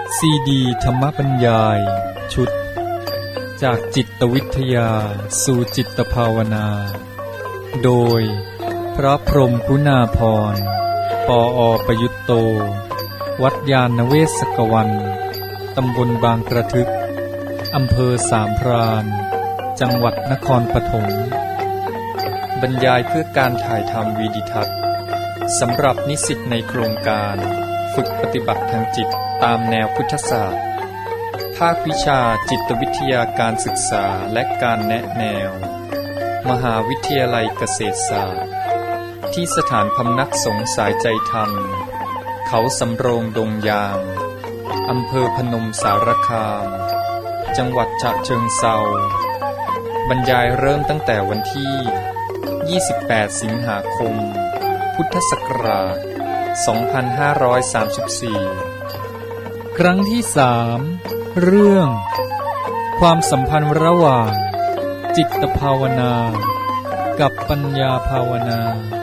ซีดีธรรมบรรยายชุดจากจิตวิทยาสู่จิตภาวนาโดยพระพรหมกุณาภรณ์ปอ.ประยุตโตวัดยาณเวศกวันตำบลบางกระทึกอำเภอสามพรานจังหวัดนครปฐมบรรยายเพื่อการถ่ายทำวีดิทัศน์สำหรับนิสิตในโครงการฝึกปฏิบัติทางจิตตามแนวพุทธศาสตร์ภาควิชาจิตวิทยาการศึกษาและการแนะแนวมหาวิทยาลัยเกษตรศาสตร์ที่สถานพำนักสงฆ์สายใจธรรมเขาสำโรงดงยางอำเภอพนมสารคามจังหวัดฉะเชิงเทราบรรยายเริ่มตั้งแต่วันที่28สิงหาคมพุทธศักราช2534ครั้งที่3เรื่องความสัมพันธ์ระหว่างจิตภาวนากับปัญญาภาวนา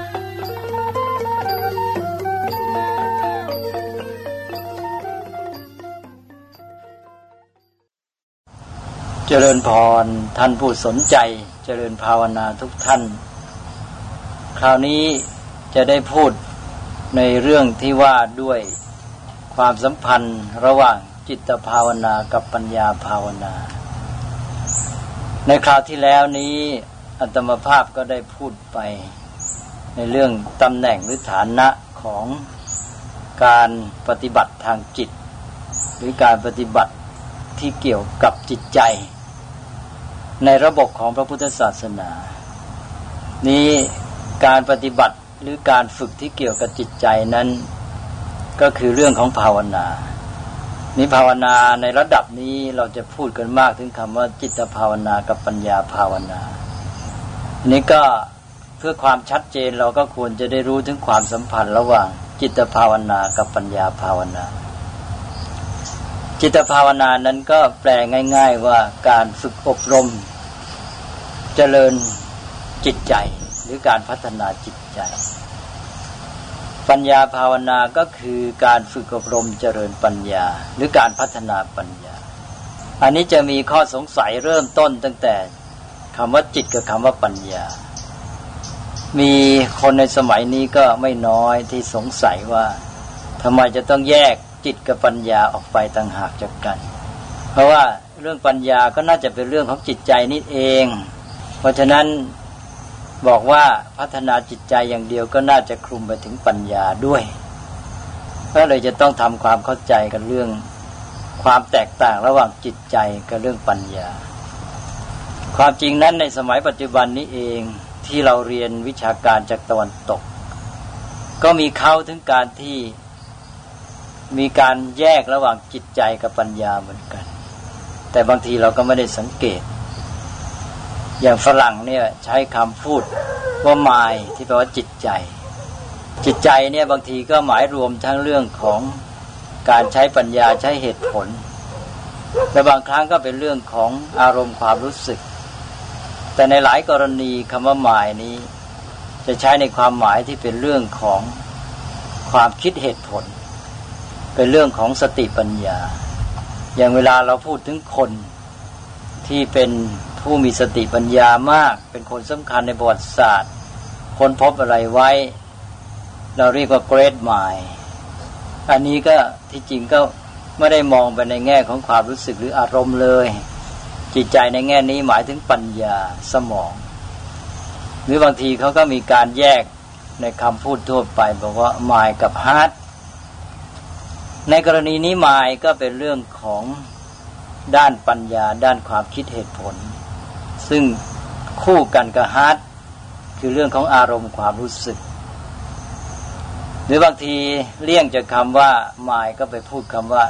เจริญพรท่านผู้สนใจเจริญภาวนาทุกท่านคราวนี้จะได้พูดในเรื่องที่ว่าด้วยความสัมพันธ์ระหว่างจิตภาวนากับปัญญาภาวนาในคราวที่แล้วนี้อาตมาภาพก็ได้พูดไปในเรื่องตำแหน่งหรือฐานะของการปฏิบัติทางจิตหรือการปฏิบัติที่เกี่ยวกับจิตใจในระบบของพระพุทธศาสนานี้การปฏิบัติหรือการฝึกที่เกี่ยวกับจิตใจนั้นก็คือเรื่องของภาวนานี้ภาวนาในระดับนี้เราจะพูดกันมากถึงคำว่าจิตภาวนากับปัญญาภาวนาอันนี้ก็เพื่อความชัดเจนเราก็ควรจะได้รู้ถึงความสัมพันธ์ระหว่างจิตภาวนากับปัญญาภาวนาจิตภาวนานั้นก็แปลง่ายๆว่าการฝึกอบรมเจริญจิตใจหรือการพัฒนาจิตใจปัญญาภาวนาก็คือการฝึกอบรมเจริญปัญญาหรือการพัฒนาปัญญาอันนี้จะมีข้อสงสัยเริ่มต้นตั้งแต่คำว่าจิตกับคำว่าปัญญามีคนในสมัยนี้ก็ไม่น้อยที่สงสัยว่าทำไมจะต้องแยกจิตกับปัญญาออกไปต่างหากจากกันเพราะว่าเรื่องปัญญาก็น่าจะเป็นเรื่องของจิตใจนี่เองเพราะฉะนั้นบอกว่าพัฒนาจิตใจอย่างเดียวก็น่าจะคลุมไปถึงปัญญาด้วยก็เลยจะต้องทำความเข้าใจกันเรื่องความแตกต่างระหว่างจิตใจกับเรื่องปัญญาความจริงนั้นในสมัยปัจจุบันนี้เองที่เราเรียนวิชาการจากตะวันตกก็มีเข้าถึงการที่มีการแยกระหว่างจิตใจกับปัญญาเหมือนกันแต่บางทีเราก็ไม่ได้สังเกตอย่างฝรั่งเนี่ยใช้คำพูดว่า mind ที่แปลว่าจิตใจจิตใจเนี่ยบางทีก็หมายรวมทั้งเรื่องของการใช้ปัญญาใช้เหตุผลและบางครั้งก็เป็นเรื่องของอารมณ์ความรู้สึกแต่ในหลายกรณีคำว่า mind นี้จะใช้ในความหมายที่เป็นเรื่องของความคิดเหตุผลเป็นเรื่องของสติปัญญาอย่างเวลาเราพูดถึงคนที่เป็นผู้มีสติปัญญามากเป็นคนสำคัญในประวัติศาสตร์ค้นพบอะไรไว้เราเรียกว่า great mind อันนี้ก็ที่จริงก็ไม่ได้มองไปในแง่ของความรู้สึกหรืออารมณ์เลยจิตใจในแง่นี้หมายถึงปัญญาสมองหรือบางทีเขาก็มีการแยกในคำพูดทั่วไปบอกว่า mind กับ heart ในกรณีนี้ mind ก็เป็นเรื่องของด้านปัญญาด้านความคิดเหตุผลซึ่งคู่กันกับ heart คือเรื่องของอารมณ์ความรู้สึกหรือบางทีเลี่ยงจากคำว่า mind ก็ไปพูดคำว่า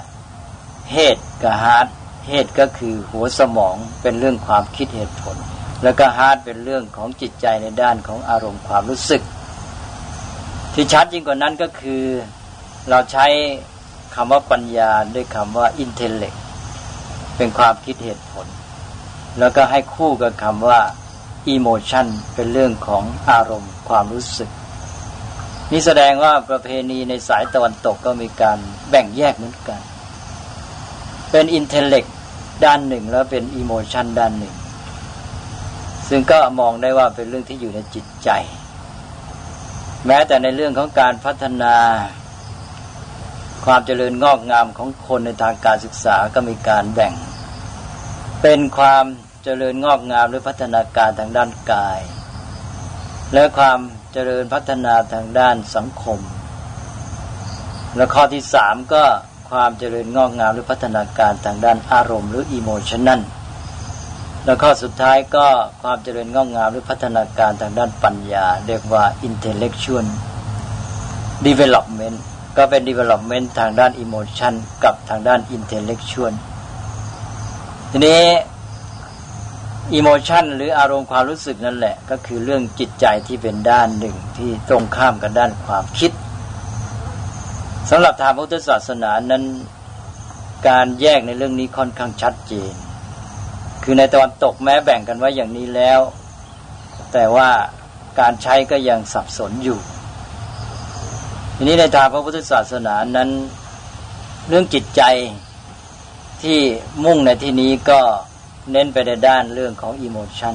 head กับ heart head ก็คือหัวสมองเป็นเรื่องความคิดเหตุผลแล้วก็ heart เป็นเรื่องของจิตใจในด้านของอารมณ์ความรู้สึกที่ชัดยิ่งกว่านั้นก็คือเราใช้คำว่าปัญญาด้วยคำว่า intellect เป็นความคิดเหตุผลแล้วก็ให้คู่กับคำว่า emotion เป็นเรื่องของอารมณ์ความรู้สึก นี่แสดงว่าประเพณีในสายตะวันตกก็มีการแบ่งแยกเหมือนกันเป็นอินเทลเล็กด้านหนึ่งแล้วเป็นอิโมชันด้านหนึ่งซึ่งก็มองได้ว่าเป็นเรื่องที่อยู่ในจิตใจแม้แต่ในเรื่องของการพัฒนาความเจริญงอกงามของคนในทางการศึกษาก็มีการแบ่งเป็นความเจริญงอกงามหรือพัฒนาการทางด้านกายและความเจริญพัฒนาทางด้านสังคมและข้อที่3ก็ความเจริญงอกงามหรือพัฒนาการทางด้านอารมณ์หรืออิโมชันนั่นและข้อสุดท้ายก็ความเจริญงอกงามหรือพัฒนาการทางด้านปัญญาเรียกว่า intellectual development ก็เป็น development ทางด้าน emotion กับทางด้าน intellectual ทีนี้ emotion หรืออารมณ์ความรู้สึกนั่นแหละก็คือเรื่องจิตใจที่เป็นด้านหนึ่งที่ตรงข้ามกับด้านความคิดสำหรับทางพุทธศาสนานั้นการแยกในเรื่องนี้ค่อนข้างชัดเจนคือในตะวันตกแม้แบ่งกันไว้อย่างนี้แล้วแต่ว่าการใช้ก็ยังสับสนอยู่ทีนี้ในทางพระพุทธศาสนานั้นเรื่องจิตใจที่มุ่งในที่นี้ก็เน้นไปในด้านเรื่องของอิโมชัน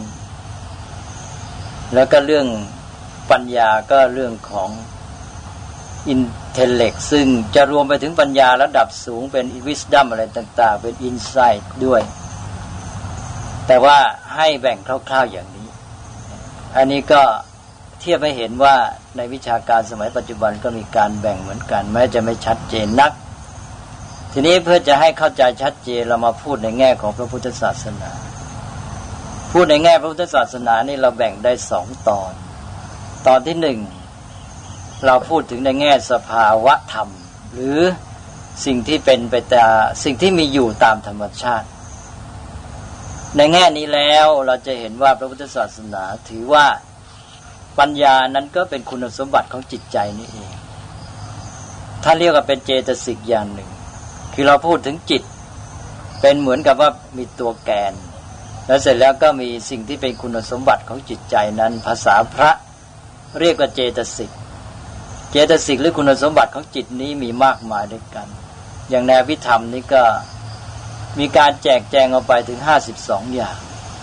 แล้วก็เรื่องปัญญาก็เรื่องของอินเทลเล็กซึ่งจะรวมไปถึงปัญญาระดับสูงเป็นวิสดัมอะไรต่างๆเป็นอินไซต์ด้วยแต่ว่าให้แบ่งคร่าวๆอย่างนี้อันนี้ก็เทียบให้เห็นว่าในวิชาการสมัยปัจจุบันก็มีการแบ่งเหมือนกันแม้จะไม่ชัดเจนนักทีนี้เพื่อจะให้เข้าใจชัดเจนเรามาพูดในแง่ของพระพุทธศาสนาพูดในแง่พระพุทธศาสนานี่เราแบ่งได้2ตอนที่1เราพูดถึงในแง่สภาวะธรรมหรือสิ่งที่เป็นไปตามสิ่งที่มีอยู่ตามธรรมชาติในแง่นี้แล้วเราจะเห็นว่าพระพุทธศาสนาถือว่าปัญญานั้นก็เป็นคุณสมบัติของจิตใจนี่เองท่านเรียกว่าเป็นเจตสิกอย่างหนึ่งคือเราพูดถึงจิตเป็นเหมือนกับว่ามีตัวแกนแล้วเสร็จแล้วก็มีสิ่งที่เป็นคุณสมบัติของจิตใจนั้นภาษาพระเรียกว่าเจตสิกหรือคุณสมบัติของจิตนี้มีมากมายด้วยกันอย่างในอภิธรรมนี้ก็มีการแจกแจงออกไปถึง52อย่าง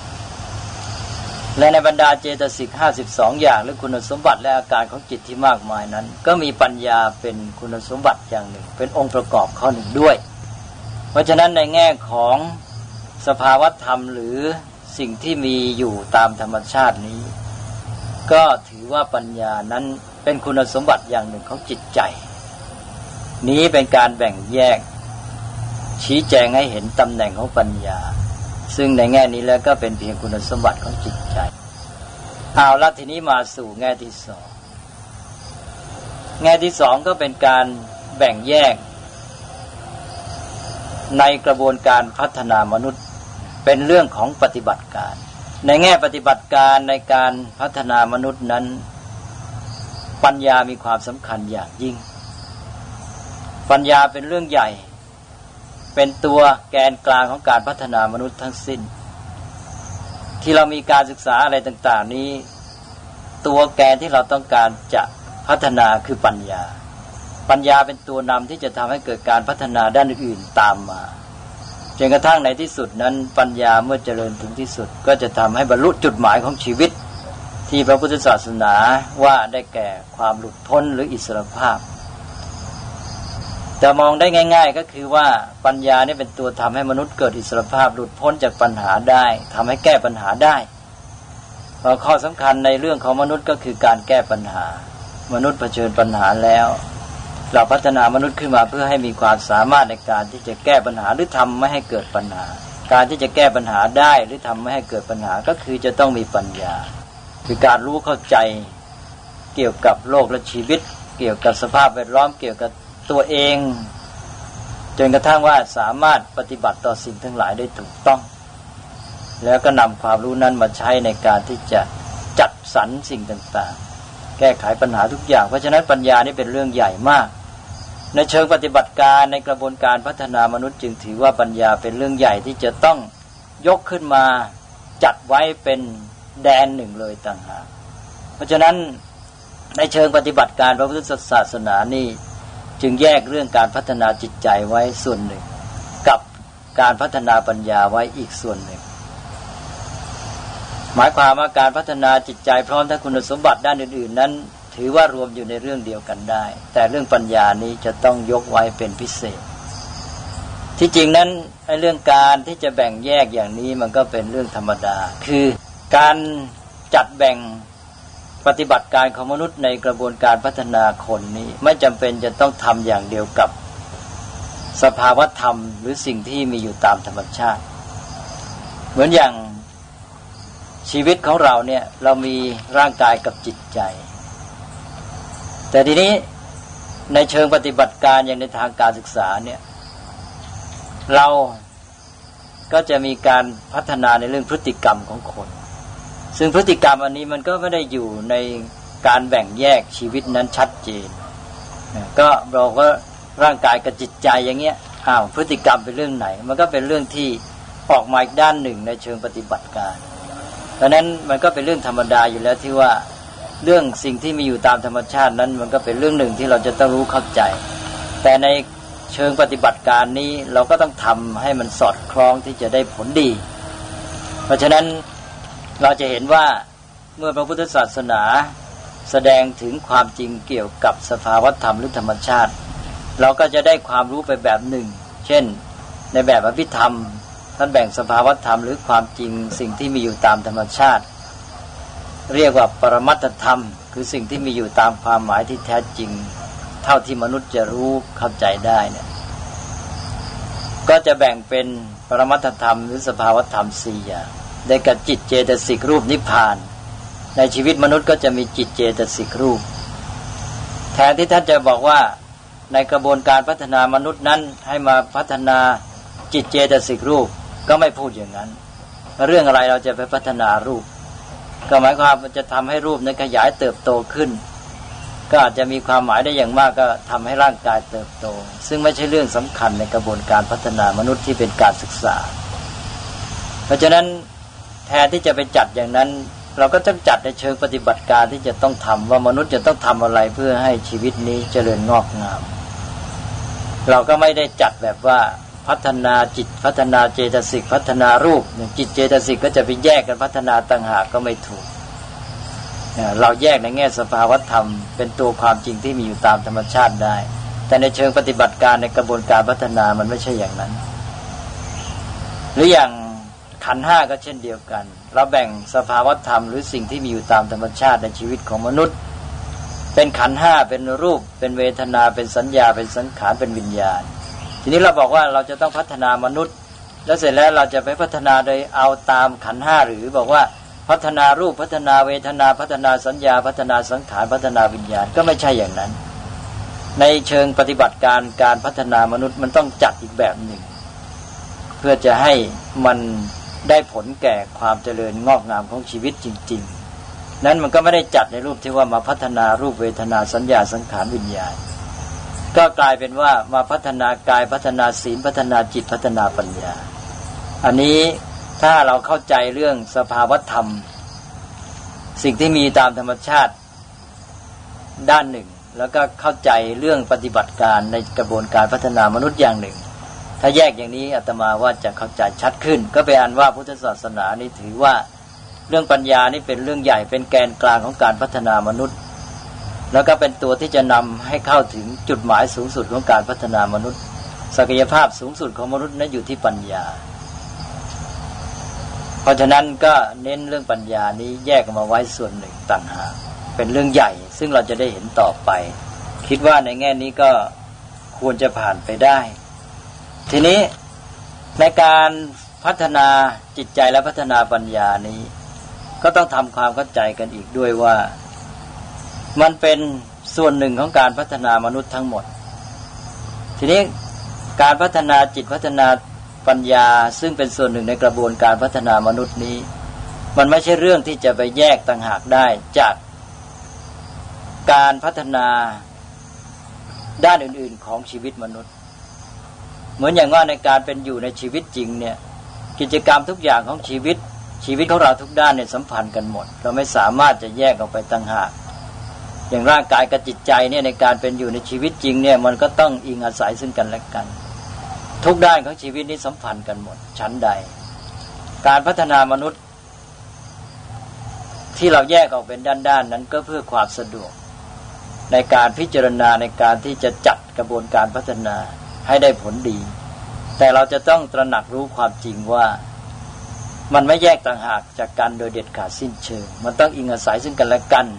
และในบรรดาเจตสิก52อย่างหรือคุณสมบัติและอาการของจิตที่มากมายนั้นก็มีปัญญาเป็นคุณสมบัติอย่างหนึ่งเป็นองค์ประกอบข้อหนึ่งด้วยเพราะฉะนั้นในแง่ของสภาวธรรมหรือสิ่งที่มีอยู่ตามธรรมชาตินี้ก็ถือว่าปัญญานั้นเป็นคุณสมบัติอย่างหนึ่งของจิตใจนี้เป็นการแบ่งแยกชี้แจงให้เห็นตำแหน่งของปัญญาซึ่งในแง่นี้แล้วก็เป็นเพียงคุณสมบัติของจิตใจเอาละทีนี้มาสู่แง่ที่2แง่ที่2ก็เป็นการแบ่งแยกในกระบวนการพัฒนามนุษย์เป็นเรื่องของปฏิบัติการในแง่ปฏิบัติการในการพัฒนามนุษย์นั้นปัญญามีความสำคัญอย่างยิ่งปัญญาเป็นเรื่องใหญ่เป็นตัวแกนกลางของการพัฒนามนุษย์ทั้งสิ้นที่เรามีการศึกษาอะไรต่างๆนี้ตัวแกนที่เราต้องการจะพัฒนาคือปัญญาเป็นตัวนำที่จะทำให้เกิดการพัฒนาด้านอื่นๆตามมาจนกระทั่งในที่สุดนั้นปัญญาเมื่อเจริญถึงที่สุดก็จะทำให้บรรลุจุดหมายของชีวิตที่พระพุทธศาสนาว่าได้แก่ความหลุดพ้นหรืออิสรภาพจะมองได้ง่ายๆก็คือว่าปัญญานี่เป็นตัวทำให้มนุษย์เกิดอิสรภาพหลุดพ้นจากปัญหาได้ทำให้แก้ปัญหาได้ข้อสำคัญในเรื่องของมนุษย์ก็คือการแก้ปัญหามนุษย์เผชิญปัญหาแล้วเราพัฒนามนุษย์ขึ้นมาเพื่อให้มีความสามารถในการที่จะแก้ปัญหาหรือทำไม่ให้เกิดปัญหาการที่จะแก้ปัญหาได้หรือทำไม่ให้เกิดปัญหาก็คือจะต้องมีปัญญาคือการรู้เข้าใจเกี่ยวกับโลกและชีวิตเกี่ยวกับสภาพแวดล้อมเกี่ยวกับตัวเองจนกระทั่งว่าสามารถปฏิบัติต่อสิ่งทั้งหลายได้ถูกต้องแล้วก็นำความรู้นั้นมาใช้ในการที่จะจัดสรรสิ่งต่างๆแก้ไขปัญหาทุกอย่างเพราะฉะนั้นปัญญานี่เป็นเรื่องใหญ่มากในเชิงปฏิบัติการในกระบวนการพัฒนามนุษย์จึงถือว่าปัญญาเป็นเรื่องใหญ่ที่จะต้องยกขึ้นมาจัดไว้เป็นแดนหนึ่งเลยต่างหากเพราะฉะนั้นในเชิงปฏิบัติการพระพุทธศาสนานี่จึงแยกเรื่องการพัฒนาจิตใจไว้ส่วนหนึ่งกับการพัฒนาปัญญาไว้อีกส่วนหนึ่งหมายความว่าการพัฒนาจิตใจพร้อมทั้งคุณสมบัติด้านอื่นๆนั้นถือว่ารวมอยู่ในเรื่องเดียวกันได้แต่เรื่องปัญญานี้จะต้องยกไว้เป็นพิเศษที่จริงนั้นไอ้เรื่องการที่จะแบ่งแยกอย่างนี้มันก็เป็นเรื่องธรรมดาคือการจัดแบ่งปฏิบัติการของมนุษย์ในกระบวนการพัฒนาคนนี้ไม่จำเป็นจะต้องทำอย่างเดียวกับสภาวธรรมหรือสิ่งที่มีอยู่ตามธรรมชาติเหมือนอย่างชีวิตของเราเนี่ยเรามีร่างกายกับจิตใจแต่ทีนี้ในเชิงปฏิบัติการอย่างในทางการศึกษาเนี่ยเราก็จะมีการพัฒนาในเรื่องพฤติกรรมของคนซึ่งพฤติกรรมอันนี้มันก็ไม่ได้อยู่ในการแบ่งแยกชีวิตนั้นชัดเจนก็บอกว่าร่างกายกับจิตใจอย่างเงี้ยพฤติกรรมเป็นเรื่องไหนมันก็เป็นเรื่องที่ออกมาอีกด้านหนึ่งในเชิงปฏิบัติการดังนั้นมันก็เป็นเรื่องธรรมดาอยู่แล้วที่ว่าเรื่องสิ่งที่มีอยู่ตามธรรมชาตินั้นมันก็เป็นเรื่องหนึ่งที่เราจะต้องรู้เข้าใจแต่ในเชิงปฏิบัติการนี้เราก็ต้องทำให้มันสอดคล้องที่จะได้ผลดีเพราะฉะนั้นเราจะเห็นว่าเมื่อพระพุทธศาสนาแสดงถึงความจริงเกี่ยวกับสภาวธรรมหรือธรรมชาติเราก็จะได้ความรู้ไปแบบหนึ่งเช่นในแบบอภิธรรมท่านแบ่งสภาวธรรมหรือความจริงสิ่งที่มีอยู่ตามธรรมชาติเรียกว่าปรมัตถธรรมคือสิ่งที่มีอยู่ตามความหมายที่แท้จริงเท่าที่มนุษย์จะรู้เข้าใจได้เนี่ยก็จะแบ่งเป็นปรมัตถธรรมหรือสภาวธรรม4อย่างได้แก่จิตเจตสิกรูปนิพพานในชีวิตมนุษย์ก็จะมีจิตเจตสิกรูปแทนที่ท่านจะบอกว่าในกระบวนการพัฒนามนุษย์นั้นให้มาพัฒนาจิตเจตสิกรูปก็ไม่พูดอย่างนั้นเรื่องอะไรเราจะไปพัฒนารูปก็หมายความว่าจะทำให้รูปนั้นขยายเติบโตขึ้นก็อาจจะมีความหมายได้อย่างมากก็ทำให้ร่างกายเติบโตซึ่งไม่ใช่เรื่องสำคัญในกระบวนการพัฒนามนุษย์ที่เป็นการศึกษาเพราะฉะนั้นแทนที่จะไปจัดอย่างนั้นเราก็ต้องจัดในเชิงปฏิบัติการที่จะต้องทำว่ามนุษย์จะต้องทำอะไรเพื่อให้ชีวิตนี้เจริญงอกงามเราก็ไม่ได้จัดแบบว่าพัฒนาจิตพัฒนาเจตสิกพัฒนารูปจิตเจตสิกก็จะไปแยกกันพัฒนาต่างหากก็ไม่ถูกเราแยกในแง่สภาวธรรมเป็นตัวความจริงที่มีอยู่ตามธรรมชาติได้แต่ในเชิงปฏิบัติการในกระบวนการพัฒนามันไม่ใช่อย่างนั้นหรืออย่างขันธ์5ก็เช่นเดียวกันเราแบ่งสภาวธรรมหรือสิ่งที่มีอยู่ตามธรรมชาติในชีวิตของมนุษย์เป็นขันธ์5เป็นรูปเป็นเวทนาเป็นสัญญาเป็นสังขารเป็นวิญญาณทีนี้เราบอกว่าเราจะต้องพัฒนามนุษย์แล้วเสร็จแล้วเราจะไปพัฒนาโดยเอาตามขันธ์5หรือบอกว่าพัฒนารูปพัฒนาเวทนาพัฒนาสัญญาพัฒนาสังขารพัฒนาวิญญาณก็ไม่ใช่อย่างนั้นในเชิงปฏิบัติการการพัฒนามนุษย์มันต้องจัดอีกแบบหนึ่งเพื่อจะให้มันได้ผลแก่ความเจริญงอกงามของชีวิตจริงๆนั้นมันก็ไม่ได้จัดในรูปที่ว่ามาพัฒนารูปเวทนาสัญญาสังขารวิญญาณก็กลายเป็นว่ามาพัฒนากายพัฒนาศีลพัฒนาจิตพัฒนาปัญญาอันนี้ถ้าเราเข้าใจเรื่องสภาวธรรมสิ่งที่มีตามธรรมชาติด้านหนึ่งแล้วก็เข้าใจเรื่องปฏิบัติการในกระบวนการพัฒนามนุษย์อย่างหนึ่งถ้าแยกอย่างนี้อาตมาว่าจะเข้าใจชัดขึ้นก็เป็นอันว่าพุทธศาสนานี้ถือว่าเรื่องปัญญานี่เป็นเรื่องใหญ่เป็นแกนกลางของการพัฒนามนุษย์แล้วก็เป็นตัวที่จะนำให้เข้าถึงจุดหมายสูงสุดของการพัฒนามนุษย์ศักยภาพสูงสุดของมนุษย์นั้นอยู่ที่ปัญญาเพราะฉะนั้นก็เน้นเรื่องปัญญานี้แยกมาไว้ส่วนหนึ่งต่างหากเป็นเรื่องใหญ่ซึ่งเราจะได้เห็นต่อไปคิดว่าในแง่นี้ก็ควรจะผ่านไปได้ทีนี้ในการพัฒนาจิตใจและพัฒนาปัญญานี้ก็ต้องทำความเข้าใจกันอีกด้วยว่ามันเป็นส่วนหนึ่งของการพัฒนามนุษย์ทั้งหมดทีนี้การพัฒนาจิตพัฒนาปัญญาซึ่งเป็นส่วนหนึ่งในกระบวนการพัฒนามนุษย์นี้มันไม่ใช่เรื่องที่จะไปแยกต่างหากได้จากการพัฒนาด้านอื่นๆของชีวิตมนุษย์เหมือนอย่างว่าในการเป็นอยู่ในชีวิตจริงเนี่ยกิจกรรมทุกอย่างของชีวิตของเราทุกด้านเนี่ยสัมพันธ์กันหมดเราไม่สามารถจะแยกออกไปต่างหากอย่างร่างกายกับจิตใจเนี่ยในการเป็นอยู่ในชีวิตจริงเนี่ยมันก็ต้องอิงอาศัยซึ่งกันและกันททุกด้านของชีวิตนี้สัมพันธ์กันหมดชั้นใดการพัฒนามนุษย์ที่เราแยกออกเป็นด้านๆนั้นก็เพื่อความสะดวกในการพิจารณาในการที่จะจัดกระบวนการพัฒนาให้ได้ผลดีแต่เราจะต้องตระหนักรู้ความจริงว่ามันไม่แยกต่างหากจากกันโดยเด็ดขาดสิ้นเชิงมันต้องอิงอาศัยซึ่งกันและกัน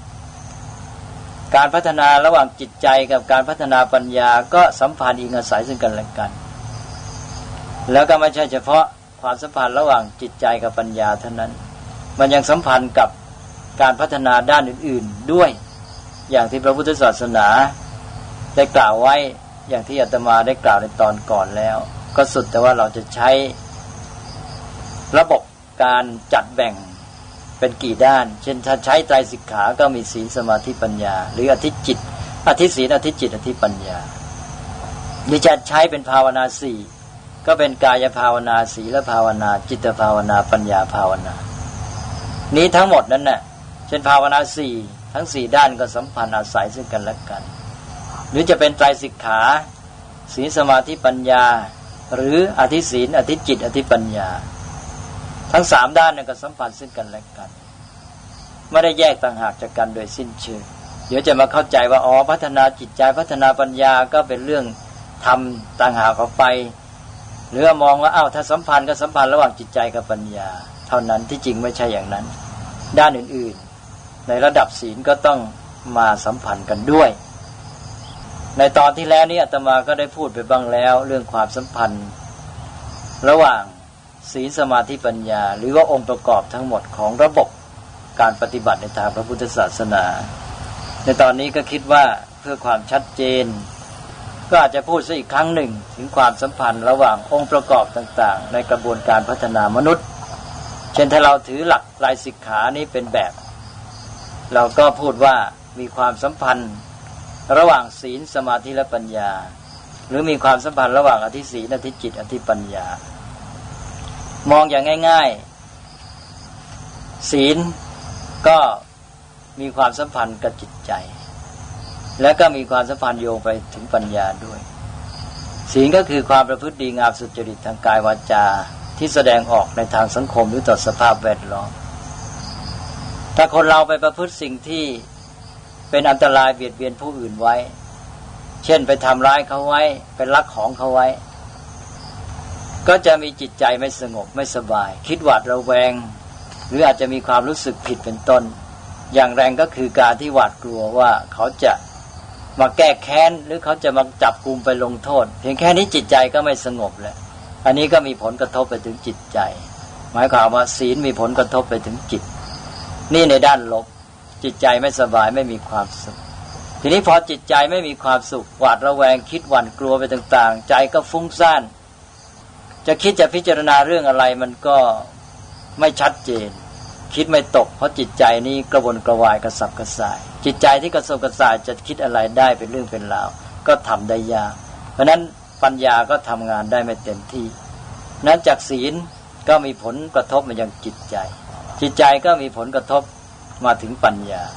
การพัฒนาระหว่างจิตใจกับการพัฒนาปัญญาก็สัมพันธ์อิงอาศัยซึ่งกันและกันแล้วก็ไม่ใช่เฉพาะความสัมพันธ์ระหว่างจิตใจกับปัญญาเท่านั้นมันยังสัมพันธ์กับการพัฒนาด้านอื่นๆด้วยอย่างที่พระพุทธศาสนาได้กล่าวไว้อย่างที่อาตมาได้กล่าวในตอนก่อนแล้วก็สุดแต่ว่าเราจะใช้ระบบการจัดแบ่งเป็นกี่ด้านเช่นถ้าใช้ไตรสิกขาก็มีศีลสมาธิปัญญาหรืออธิจิตอธิศีลอธิจิตอธิปัญญาหรือจะใช้เป็นภาวนาสี่ก็เป็นกายภาวนาศีลภาวนาจิตภาวนาปัญญาภาวนานี้ทั้งหมดนั้นน่ะเช่นภาวนาสี่ทั้งสี่ด้านก็สัมพันธ์อาศัยซึ่งกันและกันหรือจะเป็นไตรสิกขาศีลสมาธิปัญญาหรืออธิศีลอธิจิตอธิปัญญาทั้งสามด้านนั้นก็สัมพันธ์ซึ่งกันและกันไม่ได้แยกต่างหากจากกันโดยสิ้นเชิงเดี๋ยวจะมาเข้าใจว่าอ๋อพัฒนาจิตใจพัฒนาปัญญาก็เป็นเรื่องทำต่างหากออกไปหรือมองว่าอ้าวถ้าสัมพันธ์ก็สัมพันธ์ระหว่างจิตใจกับปัญญาเท่านั้นที่จริงไม่ใช่อย่างนั้นด้านอื่นๆในระดับศีลก็ต้องมาสัมพันธ์กันด้วยในตอนที่แล้วนี้อาตมาก็ได้พูดไปบ้างแล้วเรื่องความสัมพันธ์ระหว่างศีลสมาธิปัญญาหรือว่าองค์ประกอบทั้งหมดของระบบการปฏิบัติในทางพระพุทธศาสนาในตอนนี้ก็คิดว่าเพื่อความชัดเจนก็อาจจะพูดซะอีกครั้งหนึ่งถึงความสัมพันธ์ระหว่างองค์ประกอบต่างๆในกระบวนการพัฒนามนุษย์เช่นถ้าเราถือหลักไตรสิกขานี้เป็นแบบเราก็พูดว่ามีความสัมพันธ์ระหว่างศีลสมาธิและปัญญาหรือมีความสัมพันธ์ระหว่างอธิศีลอธิจิตอธิปัญญามองอย่างง่ายๆศีลก็มีความสัมพันธ์กับจิตใจและก็มีความสัมพันธ์โยงไปถึงปัญญาด้วยศีลก็คือความประพฤติดีงามสุจริตทางกายวาจาที่แสดงออกในทางสังคมหรือต่อสภาพแวดล้อมถ้าคนเราไปประพฤติสิ่งที่เป็นอันตรายเบียดเบียนผู้อื่นไว้เช่นไปทำร้ายเขาไว้ไปลักของเขาไว้ก็จะมีจิตใจไม่สงบไม่สบายคิดหวาดระแวงหรืออาจจะมีความรู้สึกผิดเป็นต้นอย่างแรงก็คือการที่หวาดกลัวว่าเขาจะมาแก้แค้นหรือเขาจะมาจับกุมไปลงโทษเพียงแค่นี้จิตใจก็ไม่สงบแล้วอันนี้ก็มีผลกระทบไปถึงจิตใจหมายความว่าศีลมีผลกระทบไปถึงจิตนี่ในด้านลบจิตใจไม่สบายไม่มีความสุขทีนี้พอจิตใจไม่มีความสุขหวาดระแวงคิดหวั่นกลัวไปต่างๆใจก็ฟุ้งซ่านจะคิดจะพิจารณาเรื่องอะไรมันก็ไม่ชัดเจนคิดไม่ตกเพราะจิตใจนี้กระวนกระวายกระสับกระส่ายจิตใจที่กระสับกระส่ายจะคิดอะไรได้เป็นเรื่องเป็นราวก็ทำได้ยากเพราะนั้นปัญญาก็ทำงานได้ไม่เต็มที่นั้นจากศีลก็มีผลกระทบมายังจิตใจจิตใจก็มีผลกระทบมาถึงปัญญา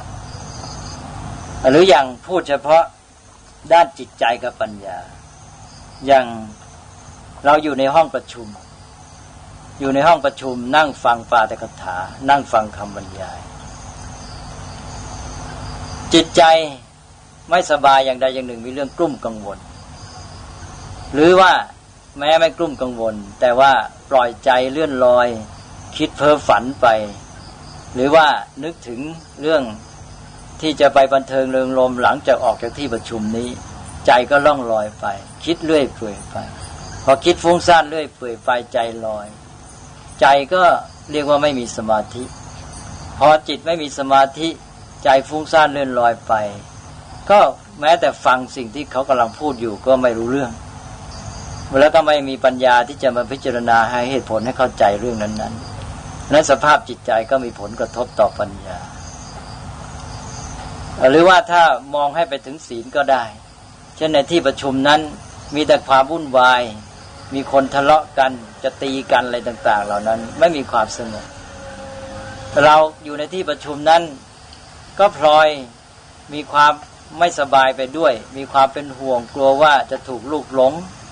หรืออย่างพูดเฉพาะด้านจิตใจกับปัญญาอย่างเราอยู่ในห้องประชุมนั่งฟังปาฐกถานั่งฟังคำบรรยายจิตใจไม่สบายอย่างใดอย่างหนึ่งมีเรื่องกลุ้มกังวลหรือว่าแม้ไม่กลุ้มกังวลแต่ว่าปล่อยใจเลื่อนลอยคิดเพ้อฝันไปหรือว่านึกถึงเรื่องที่จะไปบันเทิงเริงรมย์หลังจากออกจากที่ประชุมนี้ใจก็ล่องลอยไปคิดเรื่อยเปื่อยไปพอคิดฟุ้งซ่านเรื่อยเปื่อยไปใจลอยใจก็เรียกว่าไม่มีสมาธิพอจิตไม่มีสมาธิใจฟุ้งซ่านเลื่อนลอยไปก็แม้แต่ฟังสิ่งที่เขากำลังพูดอยู่ก็ไม่รู้เรื่องแล้วก็ไม่มีปัญญาที่จะมาพิจารณาให้เหตุผลให้เข้าใจเรื่องนั้นๆนั้นสภาพจิตใจก็มีผลกระทบต่อปัญญาหรือว่าถ้ามองให้ไปถึงศีลก็ได้เช่นในที่ประชุมนั้นมีแต่ความวุ่นวายมีคนทะเลาะกันจะตีกันอะไรต่างๆเหล่านั้นไม่มีความสงบเราอยู่ในที่ประชุมนั้นก็พลอยมีความไม่สบายไปด้วยมีความเป็นห่วงกลัวว่าจะถูกลูกหลง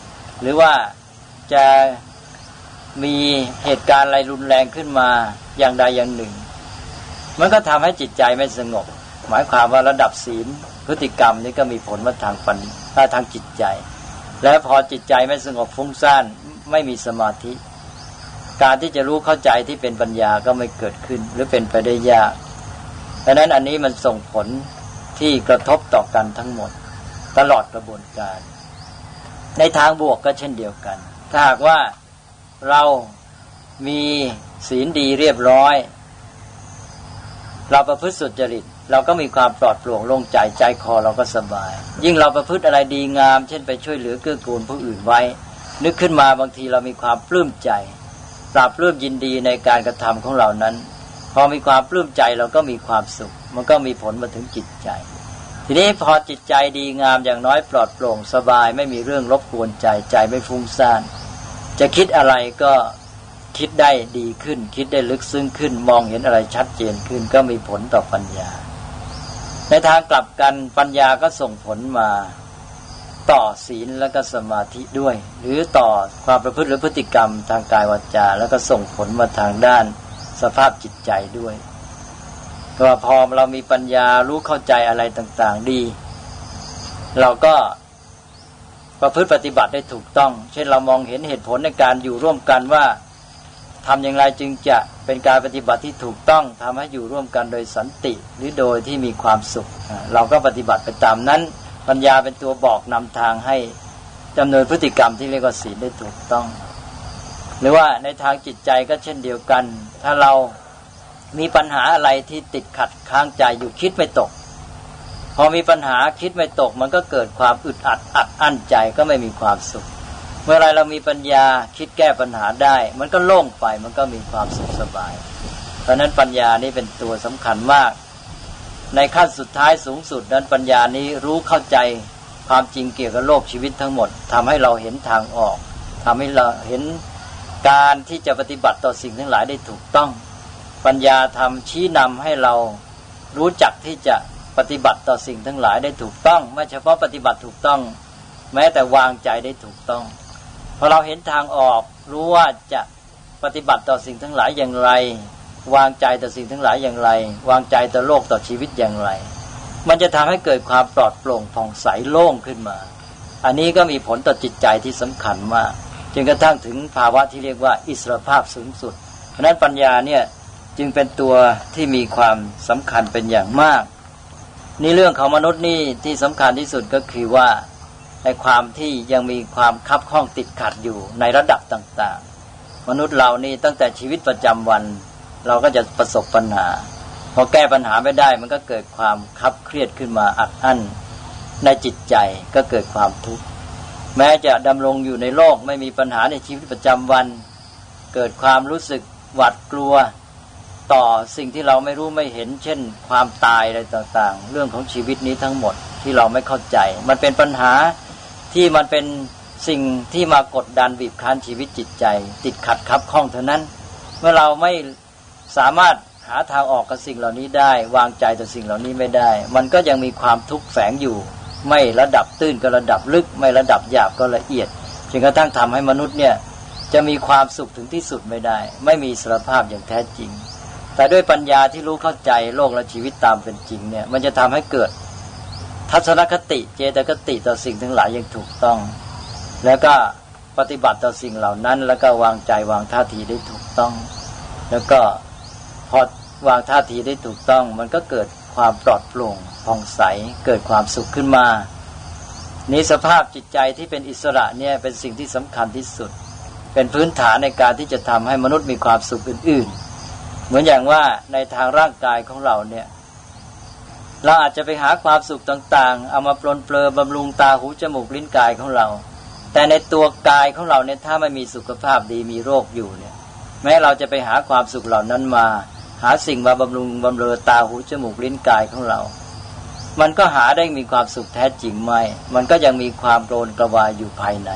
หรือว่าจะมีเหตุการณ์อะไรรุนแรงขึ้นมาอย่างใดอย่างหนึ่งมันก็ทำให้จิตใจไม่สงบหมายความว่าระดับศีลพฤติกรรมนี้ก็มีผลมาทางปัญญาทางจิตใจและพอจิตใจไม่สงบฟุ้งซ่านไม่มีสมาธิการที่จะรู้เข้าใจที่เป็นปัญญาก็ไม่เกิดขึ้นหรือเป็นไปได้ยากดังนั้นอันนี้มันส่งผลที่กระทบต่อกันทั้งหมดตลอดกระบวนการในทางบวกก็เช่นเดียวกันถ้าหากว่าเรามีศีลดีเรียบร้อยเราประพฤติสุจริตเราก็มีความปลอดโปร่งโล่งใจใจคอเราก็สบายยิ่งเราประพฤติอะไรดีงามเช่นไปช่วยเหลือเกื้อกูลผู้อื่นไว้นึกขึ้นมาบางทีเรามีความปลื้มใจปราบปลื้มยินดีในการกระทำของเรานั้นพอมีความปลื้มใจเราก็มีความสุขมันก็มีผลมาถึงจิตใจทีนี้พอจิตใจดีงามอย่างน้อยปลอดโปร่งสบายไม่มีเรื่องรบกวนใจใจไม่ฟุ้งซ่านจะคิดอะไรก็คิดได้ดีขึ้นคิดได้ลึกซึ้งขึ้นมองเห็นอะไรชัดเจนขึ้นก็มีผลต่อปัญญาในทางกลับกันปัญญาก็ส่งผลมาต่อศีลและก็สมาธิด้วยหรือต่อความประพฤติหรือพฤติกรรมทางกายวาจาแล้วก็ส่งผลมาทางด้านสภาพจิตใจด้วยเพราะพอเรามีปัญญารู้เข้าใจอะไรต่างๆดีเราก็ประพฤติปฏิบัติได้ถูกต้องเช่นเรามองเห็นเหตุผลในการอยู่ร่วมกันว่าทำอย่างไรจึงจะเป็นการปฏิบัติที่ถูกต้องทำให้อยู่ร่วมกันโดยสันติหรือโดยที่มีความสุขเราก็ปฏิบัติไปตามนั้นปัญญาเป็นตัวบอกนำทางให้ดำเนินพฤติกรรมที่เรียกว่าศีลได้ถูกต้องหรือว่าในทางจิตใจก็เช่นเดียวกันถ้าเรามีปัญหาอะไรที่ติดขัดค้างใจอยู่คิดไม่ตกพอมีปัญหาคิดไม่ตกมันก็เกิดความอึดอัดอั้นใจก็ไม่มีความสุขเมื่อไรเรามีปัญญาคิดแก้ปัญหาได้มันก็โล่งไปมันก็มีความสุขสบายเพราะนั้นปัญญานี้เป็นตัวสำคัญมากในขั้นสุดท้ายสูงสุดนั้นปัญญานี้รู้เข้าใจความจริงเกี่ยวกับโลกชีวิตทั้งหมดทำให้เราเห็นทางออกทำให้เราเห็นการที่จะปฏิบัติต่อสิ่งทั้งหลายได้ถูกต้องปัญญาทำชี้นำให้เรารู้จักที่จะปฏิบัติต่อสิ่งทั้งหลายได้ถูกต้องไม่เฉพาะปฏิบัติถูกต้องแม้แต่วางใจได้ถูกต้องพอเราเห็นทางออกรู้ว่าจะปฏิบัติต่อสิ่งทั้งหลายอย่างไรวางใจต่อสิ่งทั้งหลายอย่างไรวางใจต่อโลกต่อชีวิตอย่างไรมันจะทำให้เกิดความปลอดโปร่งผ่องใสโล่งขึ้นมาอันนี้ก็มีผลต่อจิตใจที่สำคัญมากจนกระทั่งถึงภาวะที่เรียกว่าอิสรภาพสูงสุดเพราะฉะนั้นปัญญาเนี่ยจึงเป็นตัวที่มีความสำคัญเป็นอย่างมากนี่เรื่องของมนุษย์นี่ที่สำคัญที่สุดก็คือว่าในความที่ยังมีความคับข้องติดขัดอยู่ในระดับต่างๆมนุษย์เรานี่ตั้งแต่ชีวิตประจำวันเราก็จะประสบปัญหาพอแก้ปัญหาไม่ได้มันก็เกิดความคับเครียดขึ้นมาอัดอั้นในจิตใจก็เกิดความทุกข์แม้จะดำรงอยู่ในโลกไม่มีปัญหาในชีวิตประจำวันเกิดความรู้สึกหวาดกลัวต่อสิ่งที่เราไม่รู้ไม่เห็นเช่นความตายอะไรต่างๆเรื่องของชีวิตนี้ทั้งหมดที่เราไม่เข้าใจมันเป็นปัญหาที่มันเป็นสิ่งที่มากดดันบีบคั้นชีวิตจิตใจติดขัดคับข้องเท่านั้นเมื่อเราไม่สามารถหาทางออกกับสิ่งเหล่านี้ได้วางใจต่อสิ่งเหล่านี้ไม่ได้มันก็ยังมีความทุกข์แฝงอยู่ไม่ระดับตื้นก็ระดับลึกไม่ระดับหยาบก็ละเอียดจนกระทั่งทำให้มนุษย์เนี่ยจะมีความสุขถึงที่สุดไม่ได้ไม่มีอิสรภาพอย่างแท้จริงแต่ด้วยปัญญาที่รู้เข้าใจโลกและชีวิตตามเป็นจริงเนี่ยมันจะทำให้เกิดทัศนคติเจตคติต่อสิ่งทั้งหลายอย่างถูกต้องแล้วก็ปฏิบัติต่อสิ่งเหล่านั้นแล้วก็วางใจวางท่าทีได้ถูกต้องแล้วก็พอวางท่าทีได้ถูกต้องมันก็เกิดความปลอดโปร่งผ่องใสเกิดความสุขขึ้นมานี้สภาพจิตใจที่เป็นอิสระเนี่ยเป็นสิ่งที่สำคัญที่สุดเป็นพื้นฐานในการที่จะทำให้มนุษย์มีความสุขอื่นๆเหมือนอย่างว่าในทางร่างกายของเราเนี่ยเราอาจจะไปหาความสุขต่างๆเอามาปลนเปลือบำรุงตาหูจมูกลิ้นกายของเราแต่ในตัวกายของเราเนี่ยถ้าไม่มีสุขภาพดีมีโรคอยู่เนี่ยแม้เราจะไปหาความสุขเหล่านั้นมาหาสิ่งมาบำรุงบำเรอตาหูจมูกลิ้นกายของเรามันก็หาได้มีความสุขแท้จริงไม่มันก็ยังมีความโกรนกระวายอยู่ภายใน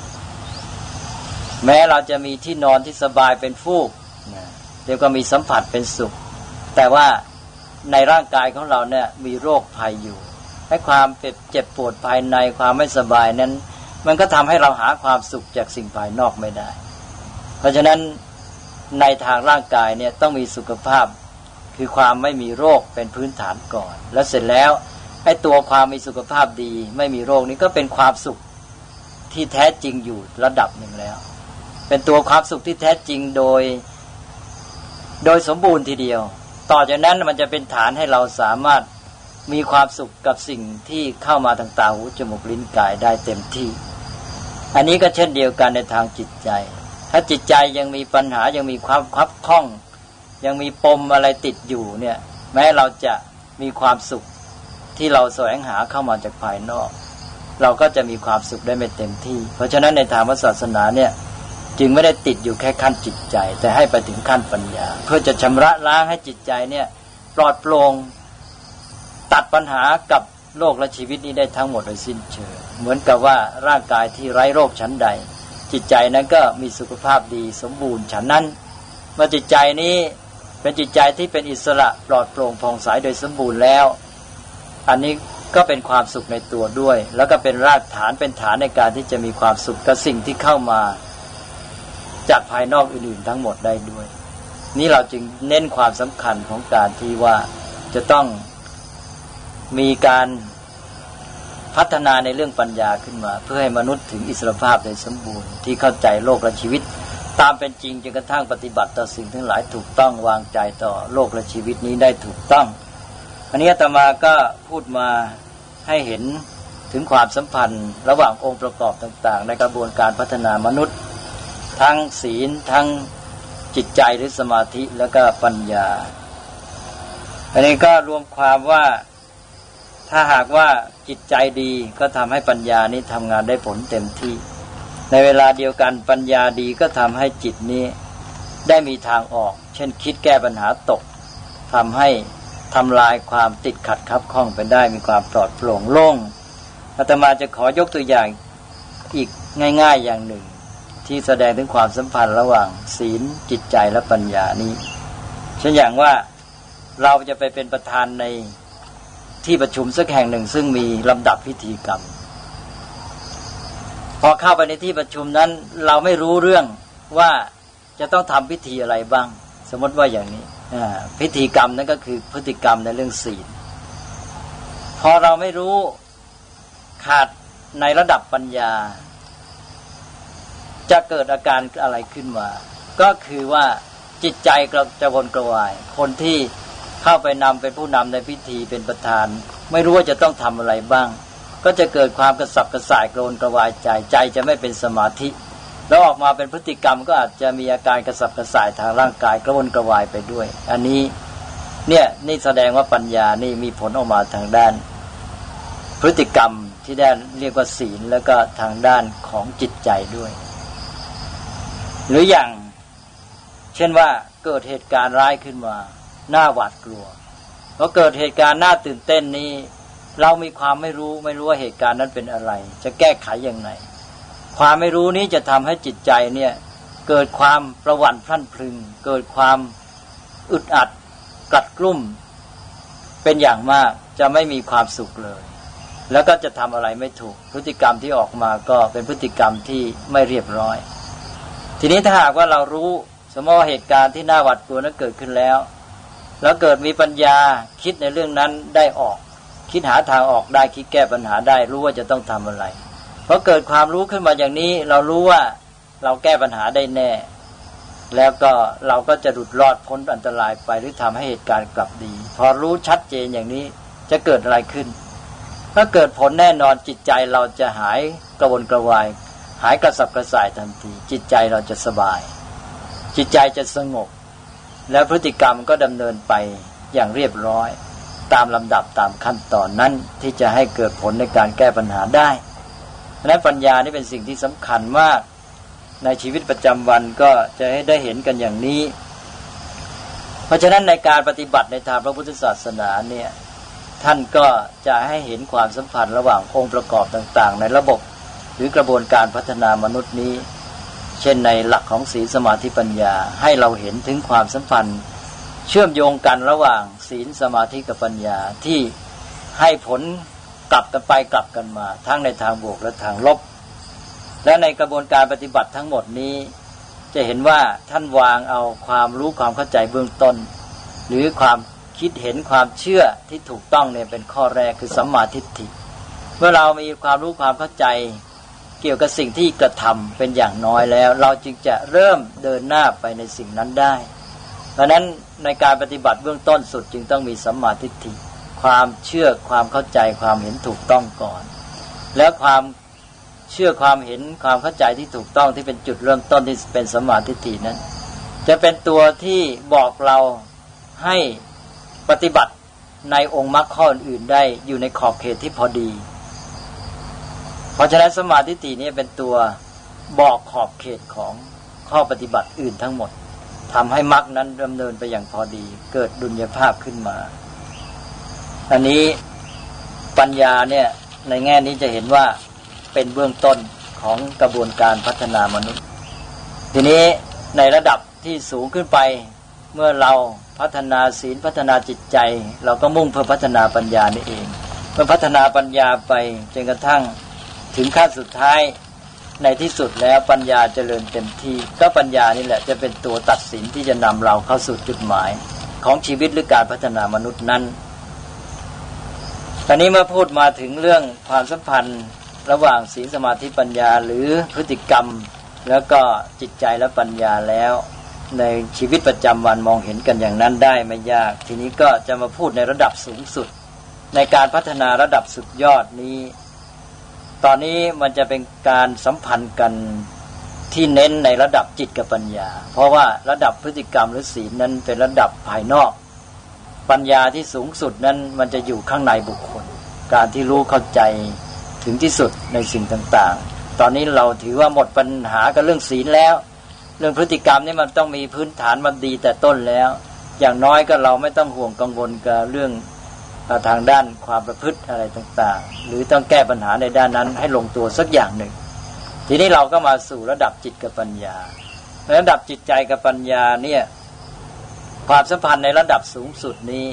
แม้เราจะมีที่นอนที่สบายเป็นฟูกเดี๋ยวก็มีสัมผัสเป็นสุขแต่ว่าในร่างกายของเราเนี่ยมีโรคภัยอยู่ให้ความเจ็บปวดภายในความไม่สบายนั้นมันก็ทำให้เราหาความสุขจากสิ่งภายนอกไม่ได้เพราะฉะนั้นในทางร่างกายเนี่ยต้องมีสุขภาพคือความไม่มีโรคเป็นพื้นฐานก่อนแล้วเสร็จแล้วไอ้ตัวความมีสุขภาพดีไม่มีโรคนี้ก็เป็นความสุขที่แท้จริงอยู่ระดับหนึ่งแล้วเป็นตัวความสุขที่แท้จริงโดยสมบูรณ์ทีเดียวต่อจากนั้นมันจะเป็นฐานให้เราสามารถมีความสุขกับสิ่งที่เข้ามาทางตาหูจมูกลิ้นกายได้เต็มที่อันนี้ก็เช่นเดียวกันในทางจิตใจถ้าจิตใจยังมีปัญหายังมีความคับข้องยังมีปมอะไรติดอยู่เนี่ยแม้เราจะมีความสุขที่เราแสวงหาเข้ามาจากภายนอกเราก็จะมีความสุขได้ไม่เต็มที่เพราะฉะนั้นในทางศาสนาเนี่ยจึงไม่ได้ติดอยู่แค่ขั้นจิตใจแต่ให้ไปถึงขั้นปัญญาเพื่อจะชำระล้างให้จิตใจเนี่ยปลอดโปร่งตัดปัญหากับโลกและชีวิตนี้ได้ทั้งหมดโดยสิ้นเชิงเหมือนกับว่าร่างกายที่ไร้โรคชั้นใดจิตใจนั้นก็มีสุขภาพดีสมบูรณ์ฉันนั้นเมื่อจิตใจนี้เป็นจิตใจที่เป็นอิสระปลอดโปร่งผ่องใสโดยสมบูรณ์แล้วอันนี้ก็เป็นความสุขในตัวด้วยแล้วก็เป็นรากฐานเป็นฐานในการที่จะมีความสุขกับสิ่งที่เข้ามาจากภายนอกอื่นๆทั้งหมดได้ด้วยนี่เราจึงเน้นความสำคัญของการที่ว่าจะต้องมีการพัฒนาในเรื่องปัญญาขึ้นมาเพื่อให้มนุษย์ถึงอิสรภาพโดยสมบูรณ์ที่เข้าใจโลกและชีวิตตามเป็นจริงจนกระทั่งปฏิบัติต่อสิ่งทั้งหลายถูกต้องวางใจต่อโลกและชีวิตนี้ได้ถูกต้องอันนี้อาตมาก็พูดมาให้เห็นถึงความสัมพันธ์ระหว่างองค์ประกอบต่างๆในกระบวนการพัฒนามนุษย์ทั้งศีลทั้งจิตใจหรือสมาธิแล้วก็ปัญญาอันนี้ก็รวมความว่าถ้าหากว่าจิตใจดีก็ทำให้ปัญญานี้ทำงานได้ผลเต็มที่ในเวลาเดียวกันปัญญาดีก็ทำให้จิตนี้ได้มีทางออกเช่นคิดแก้ปัญหาตกทำให้ทำลายความติดขัดคับข้องไปได้มีความปลอดโปร่งโล่งอาตมาจะขอยกตัวอย่างอีกง่ายๆอย่างหนึ่งที่แสดงถึงความสัมพันธ์ระหว่างศีลจิตใจและปัญญานี้เช่นอย่างว่าเราจะไปเป็นประธานในที่ประชุมสักแห่งหนึ่งซึ่งมีลำดับพิธีกรรมพอเข้าไปในที่ประชุมนั้นเราไม่รู้เรื่องว่าจะต้องทำพิธีอะไรบ้างสมมติว่าอย่างนี้พิธีกรรมนั้นก็คือพฤติกรรมในเรื่องศีลพอเราไม่รู้ขาดในระดับปัญญาจะเกิดอาการอะไรขึ้นมาก็คือว่าจิตใจจะวนกระวายคนที่เข้าไปนำเป็นผู้นำในพิธีเป็นประธานไม่รู้ว่าจะต้องทำอะไรบ้างก็จะเกิดความกระสับกระส่ายกระวนกระวายใจจะไม่เป็นสมาธิแล้วออกมาเป็นพฤติกรรมก็อาจจะมีอาการกระสับกระส่ายทางร่างกายกระวนกระวายไปด้วยอันนี้นี่แสดงว่าปัญญานี่มีผลออกมาทางด้านพฤติกรรมที่ได้เรียกว่าศีลแล้วก็ทางด้านของจิตใจด้วยหรืออย่างเช่นว่าเกิดเหตุการณ์ร้ายขึ้นมาน่าหวาดกลัวพอเกิดเหตุการณ์น่าตื่นเต้นนี้เรามีความไม่รู้ว่าเหตุการณ์นั้นเป็นอะไรจะแก้ไขอย่างไรความไม่รู้นี้จะทำให้จิตใจเนี่ยเกิดความประหวั่นพรั่นพรึงเกิดความอึดอัดกลัดกลุ้มเป็นอย่างมากจะไม่มีความสุขเลยแล้วก็จะทำอะไรไม่ถูกพฤติกรรมที่ออกมาก็เป็นพฤติกรรมที่ไม่เรียบร้อยทีนี้ถ้าหากว่าเรารู้สมมติว่าเหตุการณ์ที่น่าหวาดกลัวนั้นเกิดขึ้นแล้วเกิดมีปัญญาคิดในเรื่องนั้นได้ออกคิดหาทางออกได้คิดแก้ปัญหาได้รู้ว่าจะต้องทำอะไรพอเกิดความรู้ขึ้นมาอย่างนี้เรารู้ว่าเราแก้ปัญหาได้แน่แล้วก็เราก็จะหลุดรอดพ้นอันตรายไปหรือทำให้เหตุการณ์กลับดีพอรู้ชัดเจนอย่างนี้จะเกิดอะไรขึ้นถ้าเกิดผลแน่นอนจิตใจเราจะหายกระวนกระวายหายกระสับกระส่ายทันทีจิตใจเราจะสบายจิตใจจะสงบแล้วพฤติกรรมก็ดำเนินไปอย่างเรียบร้อยตามลำดับตามขั้นตอนนั้นที่จะให้เกิดผลในการแก้ปัญหาได้เพราะฉะนั้นปัญญานี่เป็นสิ่งที่สำคัญมากในชีวิตประจำวันก็จะให้ได้เห็นกันอย่างนี้เพราะฉะนั้นในการปฏิบัติในทางพระพุทธศาสนาเนี่ยท่านก็จะให้เห็นความสัมพันธ์ระหว่างองค์ประกอบต่างๆในระบบหรือกระบวนการพัฒนามนุษย์นี้เช่นในหลักของศีลสมาธิปัญญาให้เราเห็นถึงความสัมพันธ์เชื่อมโยงกันระหว่างศีลสมาธิกับปัญญาที่ให้ผลกลับกันไปกลับกันมาทั้งในทางบวกและทางลบและในกระบวนการปฏิบัติทั้งหมดนี้จะเห็นว่าท่านวางเอาความรู้ความเข้าใจเบื้องต้นหรือความคิดเห็นความเชื่อที่ถูกต้องเนี่ยเป็นข้อแรกคือสัมมาทิฏฐิเมื่อเรามีความรู้ความเข้าใจเกี่ยวกับสิ่งที่กระทำเป็นอย่างน้อยแล้วเราจึงจะเริ่มเดินหน้าไปในสิ่งนั้นได้เพราะนั้นในการปฏิบัติเบื้องต้นสุดจึงต้องมีสัมมาทิฏฐิความเชื่อความเข้าใจความเห็นถูกต้องก่อนแล้วความเชื่อความเห็นความเข้าใจที่ถูกต้องที่เป็นจุดเริ่มต้นที่เป็นสัมมาทิฏฐินั้นจะเป็นตัวที่บอกเราให้ปฏิบัติในองค์มรรคข้ออื่นได้อยู่ในขอบเขตที่พอดีเพราะฉะนั้นสัมมาทิฏฐินี้เป็นตัวบอกขอบเขตของข้อปฏิบัติอื่นทั้งหมดทำให้มรรคนั้นดำเนินไปอย่างพอดีเกิดดุลยภาพขึ้นมาอันนี้ปัญญาเนี่ยในแง่นี้จะเห็นว่าเป็นเบื้องต้นของกระบวนการพัฒนามนุษย์ทีนี้ในระดับที่สูงขึ้นไปเมื่อเราพัฒนาศีลพัฒนาจิตใจเราก็มุ่งเพื่อพัฒนาปัญญานี่เองเมื่อพัฒนาปัญญาไปจนกระทั่งถึงขั้นสุดท้ายในที่สุดแล้วปัญญาเจริญเต็มที่ก็ปัญญานี่แหละจะเป็นตัวตัดสินที่จะนำเราเข้าสู่จุดหมายของชีวิตหรือการพัฒนามนุษย์นั้นตอนนี้เมื่อพูดมาถึงเรื่องความสัมพันธ์ระหว่างศีลสมาธิปัญญาหรือพฤติกรรมแล้วก็จิตใจและปัญญาแล้วในชีวิตประจำวันมองเห็นกันอย่างนั้นได้ไม่ยากทีนี้ก็จะมาพูดในระดับสูงสุดในการพัฒนาระดับสุดยอดนี้ตอนนี้มันจะเป็นการสัมพันธ์กันที่เน้นในระดับจิตกับปัญญาเพราะว่าระดับพฤติกรรมหรือศีลนั้นเป็นระดับภายนอกปัญญาที่สูงสุดนั้นมันจะอยู่ข้างในบุคคลการที่รู้เข้าใจถึงที่สุดในสิ่งต่างๆตอนนี้เราถือว่าหมดปัญหากับเรื่องศีลแล้วเรื่องพฤติกรรมนี่มันต้องมีพื้นฐานมันดีแต่ต้นแล้วอย่างน้อยก็เราไม่ต้องห่วงกังวลกับเรื่องทางด้านความประพฤติอะไรต่างๆหรือต้องแก้ปัญหาในด้านนั้นให้ลงตัวสักอย่างหนึ่งทีนี้เราก็มาสู่ระดับจิตกับปัญญาระดับจิตใจกับปัญญาเนี่ยความสัมพันธ์ในระดับสูงสุดนี้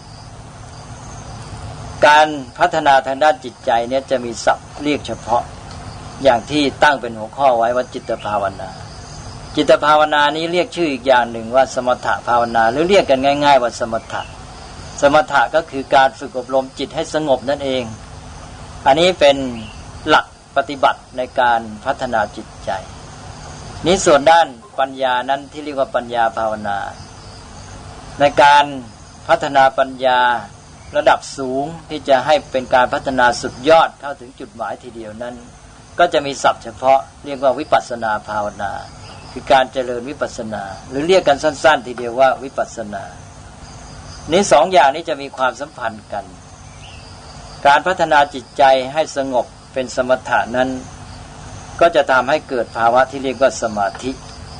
การพัฒนาทางด้านจิตใจเนี่ยจะมีศัพท์เรียกเฉพาะอย่างที่ตั้งเป็นหัวข้อไว้ว่าจิตภาวนาจิตภาวนานี้เรียกชื่ออีกอย่างหนึ่งว่าสมถภาวนาหรือเรียกกันง่ายๆว่าสมถะสมถะก็คือการฝึกอบรมจิตให้สงบนั่นเองอันนี้เป็นหลักปฏิบัติในการพัฒนาจิตใจนี้ส่วนด้านปัญญานั้นที่เรียกว่าปัญญาภาวนาในการพัฒนาปัญญาระดับสูงที่จะให้เป็นการพัฒนาสุดยอดเข้าถึงจุดหมายทีเดียวนั้นก็จะมีศัพท์เฉพาะเรียกว่าวิปัสสนาภาวนาคือการเจริญวิปัสสนาหรือเรียกกันสั้นๆทีเดียวว่าวิปัสสนานี้สองอย่างนี้จะมีความสัมพันธ์กันการพัฒนาจิตใจให้สงบเป็นสมถะนั้นก็จะทำให้เกิดภาวะที่เรียกว่าสมาธิ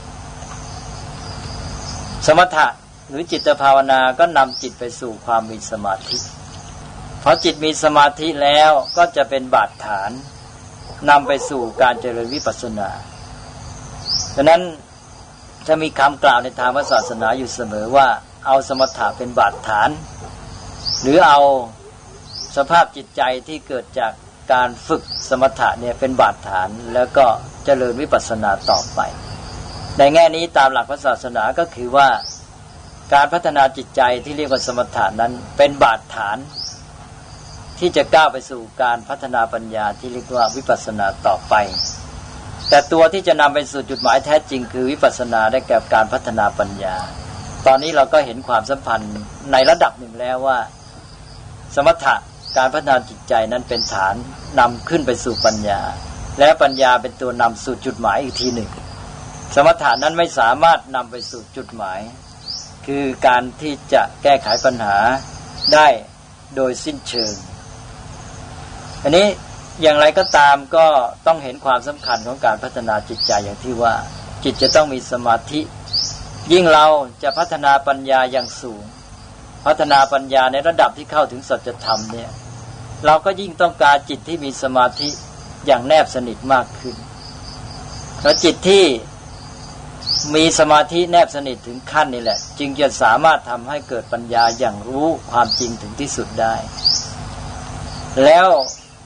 สมถะหรือจิตภาวนาก็นำจิตไปสู่ความมีสมาธิพอจิตมีสมาธิแล้วก็จะเป็นบาดฐานนำไปสู่การเจริญวิปัสสนาดังนั้นจะมีคำกล่าวในทางศาสนาอยู่เสมอว่าเอาสมถะเป็นบาดฐานหรือเอาสภาพจิตใจที่เกิดจากการฝึกสมถะเนี่ยเป็นบาดฐานแล้วก็เจริญวิปัสสนาต่อไปในแง่นี้ตามหลักศาสนาก็คือว่าการพัฒนาจิตใจที่เรียกว่าสมถะนั้นเป็นบาดฐานที่จะก้าวไปสู่การพัฒนาปัญญาที่เรียกว่าวิปัสสนาต่อไปแต่ตัวที่จะนำไปสู่จุดหมายแท้จริงคือวิปัสสนาได้แก่การพัฒนาปัญญาตอนนี้เราก็เห็นความสัมพันธ์ในระดับหนึ่งแล้วว่าสมถะการพัฒนาจิตใจนั้นเป็นฐานนำขึ้นไปสู่ปัญญาและปัญญาเป็นตัวนำสู่จุดหมายอีกทีหนึ่งสมถะนั้นไม่สามารถนำไปสู่จุดหมายคือการที่จะแก้ไขปัญหาได้โดยสิ้นเชิงอันนี้อย่างไรก็ตามก็ต้องเห็นความสำคัญของการพัฒนาจิตใจอย่างที่ว่าจิตจะต้องมีสมาธิยิ่งเราจะพัฒนาปัญญาอย่างสูงพัฒนาปัญญาในระดับที่เข้าถึงสัจธรรมเนี่ยเราก็ยิ่งต้องการจิตที่มีสมาธิอย่างแนบสนิทมากขึ้นแล้วจิตที่มีสมาธิแนบสนิทถึงขั้นนี่แหละจึงจะสามารถทำให้เกิดปัญญาอย่างรู้ความจริงถึงที่สุดได้แล้ว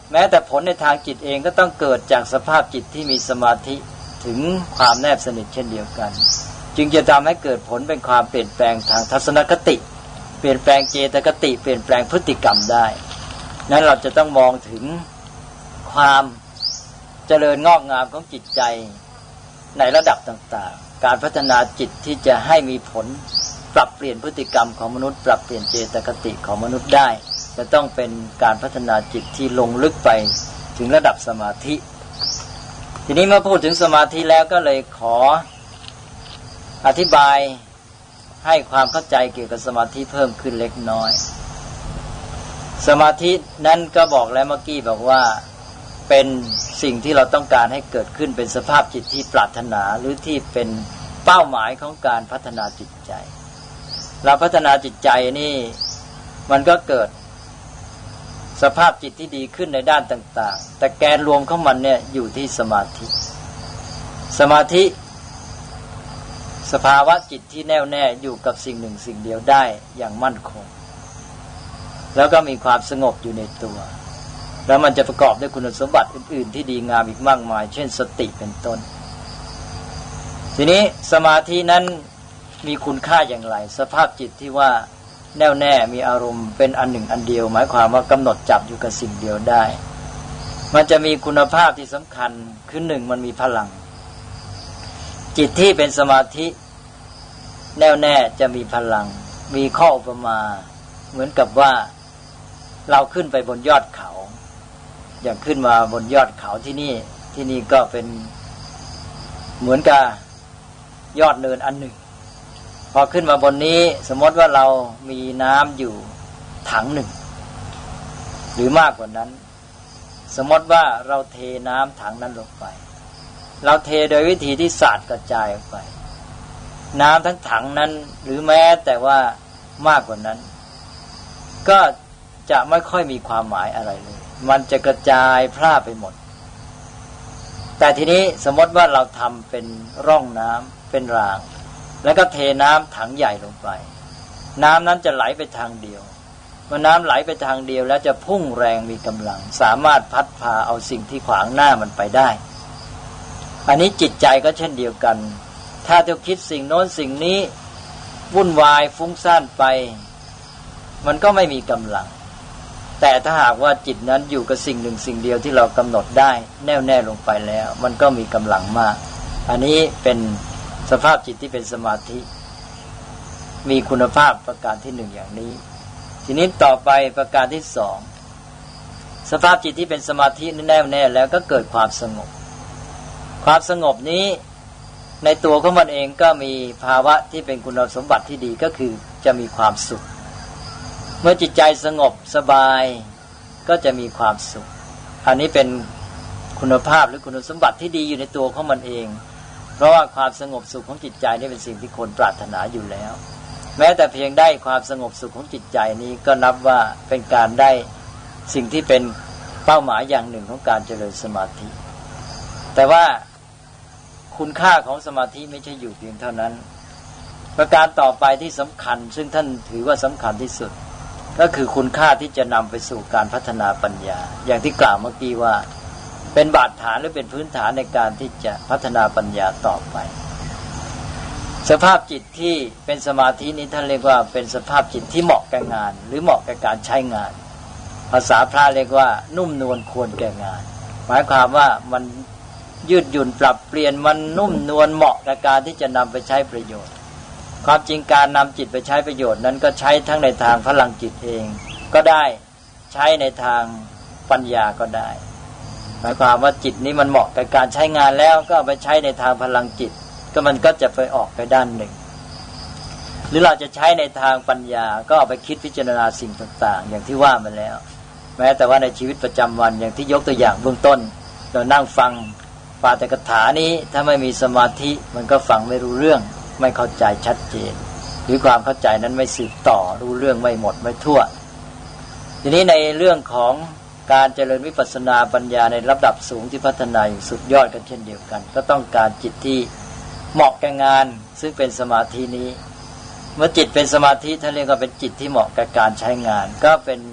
แม้แต่ผลในทางจิตเองก็ต้องเกิดจากสภาพจิตที่มีสมาธิถึงความแนบสนิทเช่นเดียวกันจึงจะทำให้เกิดผลเป็นความเปลี่ยนแปลงทางทัศนคติเปลี่ยนแปลงเจตคติเปลี่ยนแปลงพฤติกรรมได้นั้นเราจะต้องมองถึงความเจริญงอกงามของจิตใจในระดับต่างๆการพัฒนาจิตที่จะให้มีผลปรับเปลี่ยนพฤติกรรมของมนุษย์ปรับเปลี่ยนเจตคติของมนุษย์ได้จะต้องเป็นการพัฒนาจิตที่ลงลึกไปถึงระดับสมาธิทีนี้เมื่อพูดถึงสมาธิแล้วก็เลยขออธิบายให้ความเข้าใจเกี่ยวกับสมาธิเพิ่มขึ้นเล็กน้อยสมาธินั้นก็บอกแล้วเมื่อกี้บอกว่าเป็นสิ่งที่เราต้องการให้เกิดขึ้นเป็นสภาพจิตที่ปรารถนาหรือที่เป็นเป้าหมายของการพัฒนาจิตใจเราพัฒนาจิตใจนี่มันก็เกิดสภาพจิตที่ดีขึ้นในด้านต่างๆแต่แกนรวมของมันเนี่ยอยู่ที่สมาธิสมาธิสภาวะจิตที่แน่วแน่อยู่กับสิ่งหนึ่งสิ่งเดียวได้อย่างมั่นคงแล้วก็มีความสงบอยู่ในตัวแล้วมันจะประกอบด้วยคุณสมบัติอื่นๆที่ดีงามอีกมากมายเช่นสติเป็นต้นทีนี้สมาธินั้นมีคุณค่าอย่างไรสภาพจิตที่ว่าแน่วแน่มีอารมณ์เป็นอันหนึ่งอันเดียวหมายความว่ากำหนดจับอยู่กับสิ่งเดียวได้มันจะมีคุณภาพที่สำคัญคือหนึ่งมันมีพลังจิตที่เป็นสมาธิแน่วแน่จะมีพลังมีข้ออุปมาเหมือนกับว่าเราขึ้นไปบนยอดเขาอย่างขึ้นมาบนยอดเขาที่นี่ก็เป็นเหมือนกับยอดเนินอันหนึ่งพอขึ้นมาบนนี้สมมติว่าเรามีน้ำอยู่ถังหนึ่งหรือมากกว่านั้นสมมติว่าเราเทน้ำถังนั้นลงไปเราเทโดยวิธีที่สาดกระจายออกไปน้ำทั้งถังนั้นหรือแม้แต่ว่ามากกว่านั้นก็จะไม่ค่อยมีความหมายอะไรเลยมันจะกระจายพร่าไปหมดแต่ทีนี้สมมติว่าเราทำเป็นร่องน้ำเป็นรางแล้วก็เทน้ำถังใหญ่ลงไปน้ำนั้นจะไหลไปทางเดียวเมื่อน้ำไหลไปทางเดียวแล้วจะพุ่งแรงมีกำลังสามารถพัดพาเอาสิ่งที่ขวางหน้ามันไปได้อันนี้จิตใจก็เช่นเดียวกันถ้าจะคิดสิ่งโน้นสิ่งนี้วุ่นวายฟุ้งซ่านไปมันก็ไม่มีกำลังแต่ถ้าหากว่าจิตนั้นอยู่กับสิ่งหนึ่งสิ่งเดียวที่เรากำหนดได้แน่วแน่ลงไปแล้วมันก็มีกำลังมากอันนี้เป็นสภาพจิตที่เป็นสมาธิมีคุณภาพประการที่หนึ่งอย่างนี้ทีนี้ต่อไปประการที่สองสภาพจิตที่เป็นสมาธิแน่วแน่แล้วก็เกิดความสงบความสงบนี้ในตัวของมันเองก็มีภาวะที่เป็นคุณสมบัติที่ดีก็คือจะมีความสุขเมื่อจิตใจสงบสบายก็จะมีความสุขอันนี้เป็นคุณภาพหรือคุณสมบัติที่ดีอยู่ในตัวของมันเองเพราะว่าความสงบสุขของจิตใจนี่เป็นสิ่งที่คนปรารถนาอยู่แล้วแม้แต่เพียงได้ความสงบสุขของจิตใจนี้ก็นับว่าเป็นการได้สิ่งที่เป็นเป้าหมายอย่างหนึ่งของการเจริญสมาธิแต่ว่าคุณค่าของสมาธิไม่ใช่อยู่เพียงเท่านั้นประการต่อไปที่สำคัญซึ่งท่านถือว่าสำคัญที่สุดก็คือคุณค่าที่จะนำไปสู่การพัฒนาปัญญาอย่างที่กล่าวเมื่อกี้ว่าเป็นบาดฐานหรือเป็นพื้นฐานในการที่จะพัฒนาปัญญาต่อไปสภาพจิตที่เป็นสมาธินี้ท่านเรียกว่าเป็นสภาพจิตที่เหมาะแก่งานหรือเหมาะแก่การใช้งานภาษาพระเรียกว่านุ่มนวลควรแก่งานหมายความว่ามันยืดหยุ่นปรับเปลี่ยนมันนุ่มนวลเหมาะกับการที่จะนำไปใช้ประโยชน์ความจริงการนำจิตไปใช้ประโยชน์นั้นก็ใช้ทั้งในทางพลังจิตเองก็ได้ใช้ในทางปัญญาก็ได้หมายความว่าจิตนี้มันเหมาะกับการใช้งานแล้วก็เอาไปใช้ในทางพลังจิตก็มันก็จะไปออกไปด้านหนึ่งหรือเราจะใช้ในทางปัญญาก็เอาไปคิดพิจารณาสิ่งต่างๆอย่างที่ว่ามาแล้วแม้แต่ว่าในชีวิตประจำวันอย่างที่ยกตัวอย่างเบื้องต้นเรานั่งฟังปาฐกถานี้ถ้าไม่มีสมาธิมันก็ฟังไม่รู้เรื่องไม่เข้าใจชัดเจนหรือความเข้าใจนั้นไม่สืบต่อรู้เรื่องไม่หมดไม่ทั่วทีนี้ในเรื่องของการเจริญวิปัสสนาปัญญาในระดับสูงที่พัฒนาอย่างสุดยอดกันเช่นเดียวกันก็ต้องการจิตที่เหมาะแก่งานซึ่งเป็นสมาธินี้เมื่อจิตเป็นสมาธิท่านเรียกว่าเป็นจิตที่เหมาะกับการใช้งานก็เป็น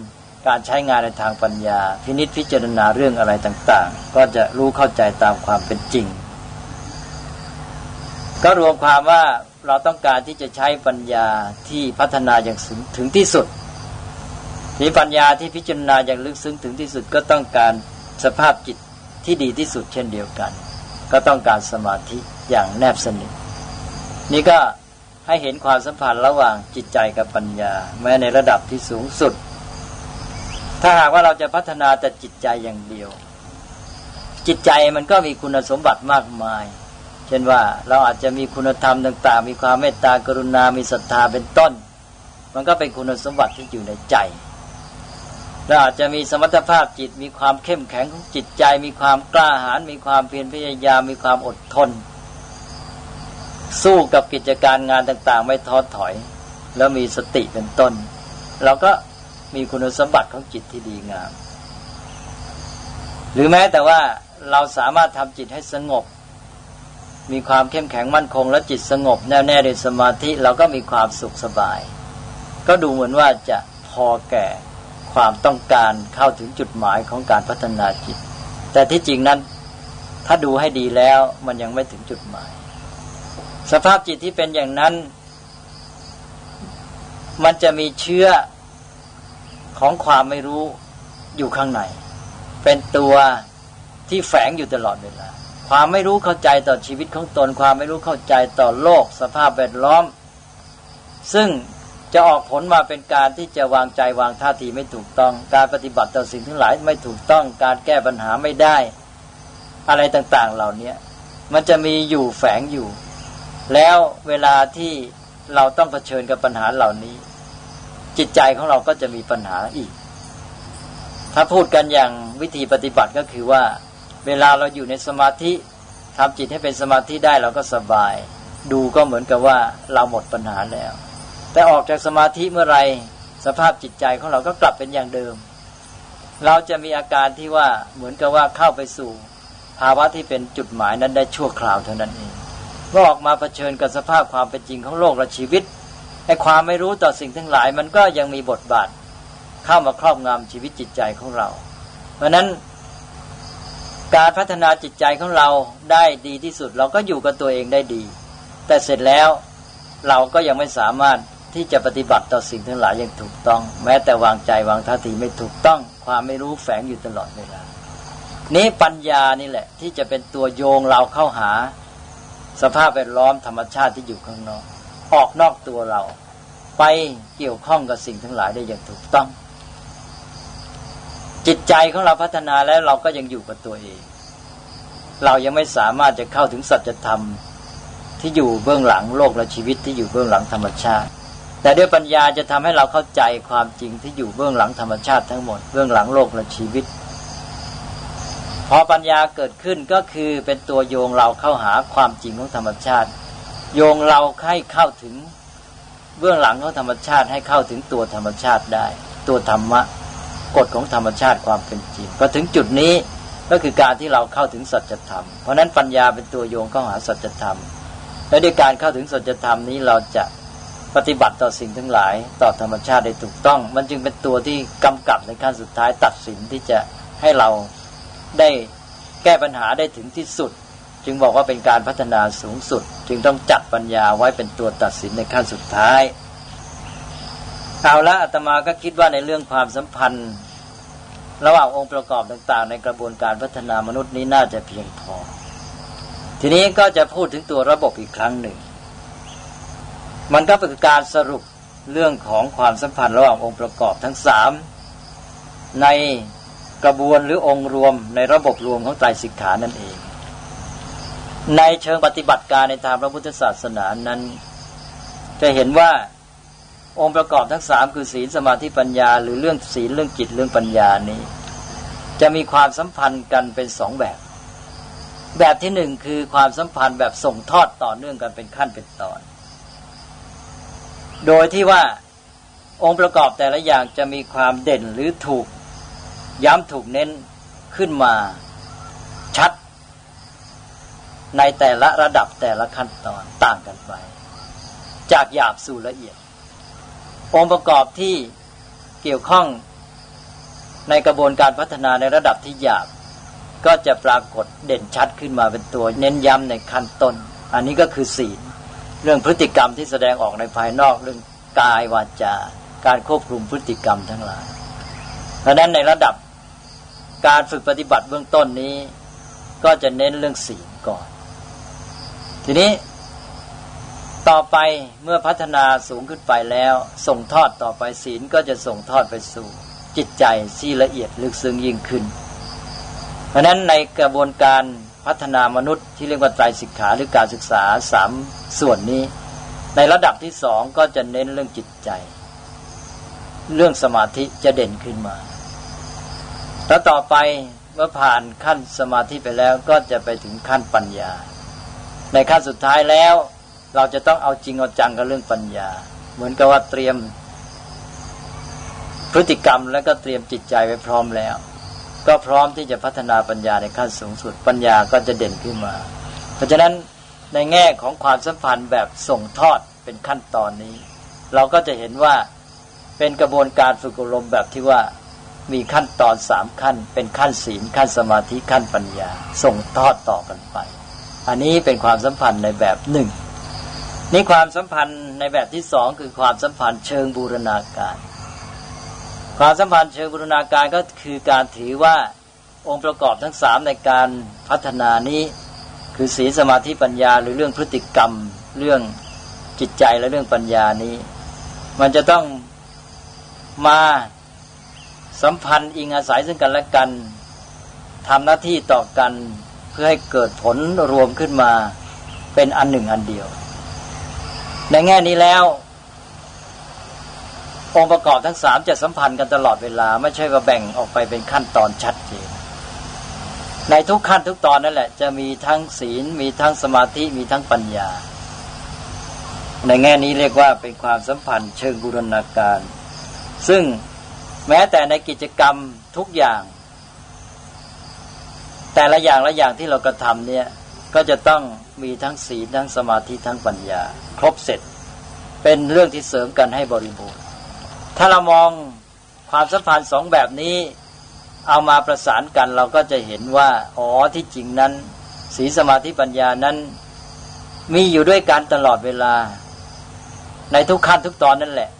การใช้งานในทางปัญญาพินิจพิจารณาเรื่องอะไรต่างๆก็จะรู้เข้าใจตามความเป็นจริงก็รวมความว่าเราต้องการที่จะใช้ปัญญาที่พัฒนาอย่างถึงที่สุดมีปัญญาที่พิจารณาอย่างลึกซึ้งถึงที่สุดก็ต้องการสภาพจิตที่ดีที่สุดเช่นเดียวกันก็ต้องการสมาธิอย่างแนบสนิทนี่ก็ให้เห็นความสัมพันธ์ระหว่างจิตใจกับปัญญาแม้ในระดับที่สูงสุดถ้าหากว่าเราจะพัฒนาแต่จิตใจอย่างเดียวจิตใจมันก็มีคุณสมบัติมากมายเช่นว่าเราอาจจะมีคุณธรรมต่างๆมีความเมตตากรุณามีศรัทธาเป็นต้นมันก็เป็นคุณสมบัติที่อยู่ในใจเราอาจจะมีสมรรถภาพจิตมีความเข้มแข็งของจิตใจมีความกล้าหาญมีความเพียรพยายามมีความอดทนสู้กับกิจการงานต่างๆไม่ท้อถอยแล้วมีสติเป็นต้นเราก็มีคุณสมบัติของจิตที่ดีงามหรือแม้แต่ว่าเราสามารถทำจิตให้สงบมีความเข้มแข็งมั่นคงและจิตสงบแน่วแน่ในสมาธิเราก็มีความสุขสบายก็ดูเหมือนว่าจะพอแก่ความต้องการเข้าถึงจุดหมายของการพัฒนาจิตแต่ที่จริงนั้นถ้าดูให้ดีแล้วมันยังไม่ถึงจุดหมายสภาพจิตที่เป็นอย่างนั้นมันจะมีเชื้อของความไม่รู้อยู่ข้างในเป็นตัวที่แฝงอยู่ตลอดเวลาความไม่รู้เข้าใจต่อชีวิตของตนความไม่รู้เข้าใจต่อโลกสภาพแวดล้อมซึ่งจะออกผลมาเป็นการที่จะวางใจวางท่าทีไม่ถูกต้องการปฏิบัติต่อสิ่งทั้งหลายไม่ถูกต้องการแก้ปัญหาไม่ได้อะไรต่างๆเหล่านี้มันจะมีอยู่แฝงอยู่แล้วเวลาที่เราต้องเผชิญกับปัญหาเหล่านี้จิตใจของเราก็จะมีปัญหาอีกถ้าพูดกันอย่างวิธีปฏิบัติก็คือว่าเวลาเราอยู่ในสมาธิทำจิตให้เป็นสมาธิได้เราก็สบายดูก็เหมือนกับว่าเราหมดปัญหาแล้วแต่ออกจากสมาธิเมื่อไรสภาพจิตใจของเราก็กลับเป็นอย่างเดิมเราจะมีอาการที่ว่าเหมือนกับว่าเข้าไปสู่ภาวะที่เป็นจุดหมายนั้นได้ชั่วคราวเท่านั้นเองเมื่อออกมาเผชิญกับสภาพความเป็นจริงของโลกและชีวิตไอ้ความไม่รู้ต่อสิ่งทั้งหลายมันก็ยังมีบทบาทเข้ามาครอบงำชีวิตจิตใจของเราเพราะนั้นการพัฒนาจิตใจของเราได้ดีที่สุดเราก็อยู่กับตัวเองได้ดีแต่เสร็จแล้วเราก็ยังไม่สามารถที่จะปฏิบัติต่อสิ่งทั้งหลายอย่างถูกต้องแม้แต่วางใจวางท่าทีไม่ถูกต้องความไม่รู้แฝงอยู่ตลอดเวลานี้ปัญญานี่แหละที่จะเป็นตัวโยงเราเข้าหาสภาพแวดล้อมธรรมชาติที่อยู่ข้างนอกออกนอกตัวเราไปเกี่ยวข้องกับสิ่งทั้งหลายได้อย่างถูกต้องจิตใจของเราพัฒนาแล้วเราก็ยังอยู่กับตัวเองเรายังไม่สามารถจะเข้าถึงสัจธรรมที่อยู่เบื้องหลังโลกและชีวิตที่อยู่เบื้องหลังธรรมชาติแต่ด้วยปัญญาจะทำให้เราเข้าใจความจริงที่อยู่เบื้องหลังธรรมชาติทั้งหมดเบื้องหลังโลกและชีวิตพอปัญญาเกิดขึ้นก็คือเป็นตัวโยงเราเข้าหาความจริงของธรรมชาติโยงเราให้เข้าถึงเบื้องหลังของธรรมชาติให้เข้าถึงตัวธรรมชาติได้ตัวธรรมะกฎของธรรมชาติความเป็นจริงพอถึงจุดนี้ก็คือการที่เราเข้าถึงสัจธรรมเพราะนั้นปัญญาเป็นตัวโยงเข้าหาสัจธรรมและด้วยการเข้าถึงสัจธรรมนี้เราจะปฏิบัติต่อสิ่งทั้งหลายต่อธรรมชาติได้ถูกต้องมันจึงเป็นตัวที่กำกับในขั้นสุดท้ายตัดสินที่จะให้เราได้แก้ปัญหาได้ถึงที่สุดจึงบอกว่าเป็นการพัฒนาสูงสุดจึงต้องจัดปัญญาไว้เป็นตัวตัดสินในขั้นสุดท้ายเอาละอาตมาก็คิดว่าในเรื่องความสัมพันธ์ระหว่างองค์ประกอบต่างๆในกระบวนการพัฒนามนุษย์นี้น่าจะเพียงพอทีนี้ก็จะพูดถึงตัวระบบอีกครั้งหนึ่งมันก็เป็นการสรุปเรื่องของความสัมพันธ์ระหว่างองค์ประกอบทั้ง3ในกระบวนหรือองค์รวมในระบบรวมของไตรสิกขานั่นเองในเชิงปฏิบัติการในทางพระพุทธศาสนานั้นจะเห็นว่าองค์ประกอบทั้ง3คือศีลสมาธิปัญญาหรือเรื่องศีลเรื่องจิตเรื่องปัญญานี้จะมีความสัมพันธ์กันเป็น2แบบที่1คือความสัมพันธ์แบบส่งทอดต่อเนื่องกันเป็นขั้นเป็นตอนโดยที่ว่าองค์ประกอบแต่ละอย่างจะมีความเด่นหรือถูกย้ำถูกเน้นขึ้นมาชัดในแต่ละระดับแต่ละขั้นตอนต่างกันไปจากหยาบสู่ละเอียดองค์ประกอบที่เกี่ยวข้องในกระบวนการพัฒนาในระดับที่หยาบก็จะปรากฏเด่นชัดขึ้นมาเป็นตัวเน้นย้ำในขั้นต้นอันนี้ก็คือศีลเรื่องพฤติกรรมที่แสดงออกในภายนอกเรื่องกายวาจาการควบคุมพฤติกรรมทั้งหลายเพราะฉะนั้นในระดับการฝึกปฏิบัติเบื้องต้นนี้ก็จะเน้นเรื่องศีลก่อนทีนี้ต่อไปเมื่อพัฒนาสูงขึ้นไปแล้วส่งทอดต่อไปศีลก็จะส่งทอดไปสู่จิตใจที่ละเอียดลึกซึ้งยิ่งขึ้นเพราะฉะนั้นในกระบวนการพัฒนามนุษย์ที่เรียกว่าไตรสิกขาหรือการศึกษา3ส่วนนี้ในระดับที่2ก็จะเน้นเรื่องจิตใจเรื่องสมาธิจะเด่นขึ้นมาแล้วต่อไปเมื่อผ่านขั้นสมาธิไปแล้วก็จะไปถึงขั้นปัญญาในขั้นสุดท้ายแล้วเราจะต้องเอาจริงเอาจังกับเรื่องปัญญาเหมือนกับว่าเตรียมพฤติกรรมแล้วก็เตรียมจิตใจไว้พร้อมแล้วก็พร้อมที่จะพัฒนาปัญญาในขั้นสูงสุดปัญญาก็จะเด่นขึ้นมาเพราะฉะนั้นในแง่ของความสัมพันธ์แบบส่งทอดเป็นขั้นตอนนี้เราก็จะเห็นว่าเป็นกระบวนการฝึกอบรมแบบที่ว่ามีขั้นตอน3ขั้นเป็นขั้นศีลขั้นสมาธิขั้นปัญญาส่งทอดต่อกันไปอันนี้เป็นความสัมพันธ์ในแบบ1นี่ความสัมพันธ์ในแบบที่2คือความสัมพันธ์เชิงบูรณาการความสัมพันธ์เชิงบูรณาการก็คือการถือว่าองค์ประกอบทั้ง3ในการพัฒนานี้คือศีลสมาธิปัญญาหรือเรื่องพฤติกรรมเรื่องจิตใจและเรื่องปัญญานี้มันจะต้องมาสัมพันธ์อิงอาศัยซึ่งกันและกันทำหน้าที่ต่อกันเพื่อให้เกิดผลรวมขึ้นมาเป็นอันหนึ่งอันเดียวในแง่นี้แล้วองค์ประกอบทั้ง3จะสัมพันธ์กันตลอดเวลาไม่ใช่ว่าแบ่งออกไปเป็นขั้นตอนชัดเจนในทุกขั้นทุกตอนนั่นแหละจะมีทั้งศีลมีทั้งสมาธิมีทั้งปัญญาในแง่นี้เรียกว่าเป็นความสัมพันธ์เชิงบูรณาการซึ่งแม้แต่ในกิจกรรมทุกอย่างแต่ละอย่างที่เรากระทำเนี่ยก็จะต้องมีทั้งศีลทั้งสมาธิทั้งปัญญาครบเสร็จเป็นเรื่องที่เสริมกันให้บริบูรณ์ถ้าเรามองความสัมพันธ์2แบบนี้เอามาประสานกันเราก็จะเห็นว่าอ๋อที่จริงนั้นศีลสมาธิปัญญานั้นมีอยู่ด้วยกันตลอดเวลาในทุกขั้นทุกตอนนั่นแหละ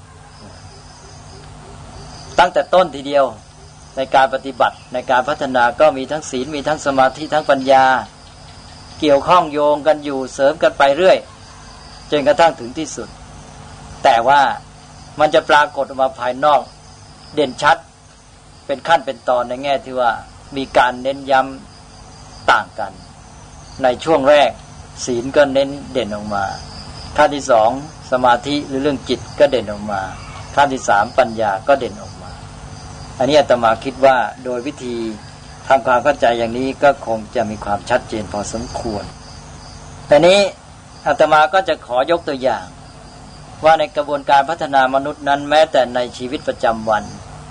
ตั้งแต่ต้นทีเดียวในการปฏิบัติในการพัฒนาก็มีทั้งศีลมีทั้งสมาธิทั้งปัญญาเกี่ยวข้องโยงกันอยู่เสริมกันไปเรื่อยจนกระทั่งถึงที่สุดแต่ว่ามันจะปรากฏออกมาภายนอกเด่นชัดเป็นขั้นเป็นตอนในแง่ที่ว่ามีการเน้นย้ำต่างกันในช่วงแรกศีลก็เน้นเด่นออกมาขั้นที่2สมาธิหรือเรื่องจิตก็เด่นออกมาขั้นที่3ปัญญาก็เด่นออกมาอันนี้อาตมาคิดว่าโดยวิธีทำความเข้าใจอย่างนี้ก็คงจะมีความชัดเจนพอสมควรแต่นี้อาตมาก็จะขอยกตัวอย่างว่าในกระบวนการพัฒนามนุษย์นั้นแม้แต่ในชีวิตประจำวัน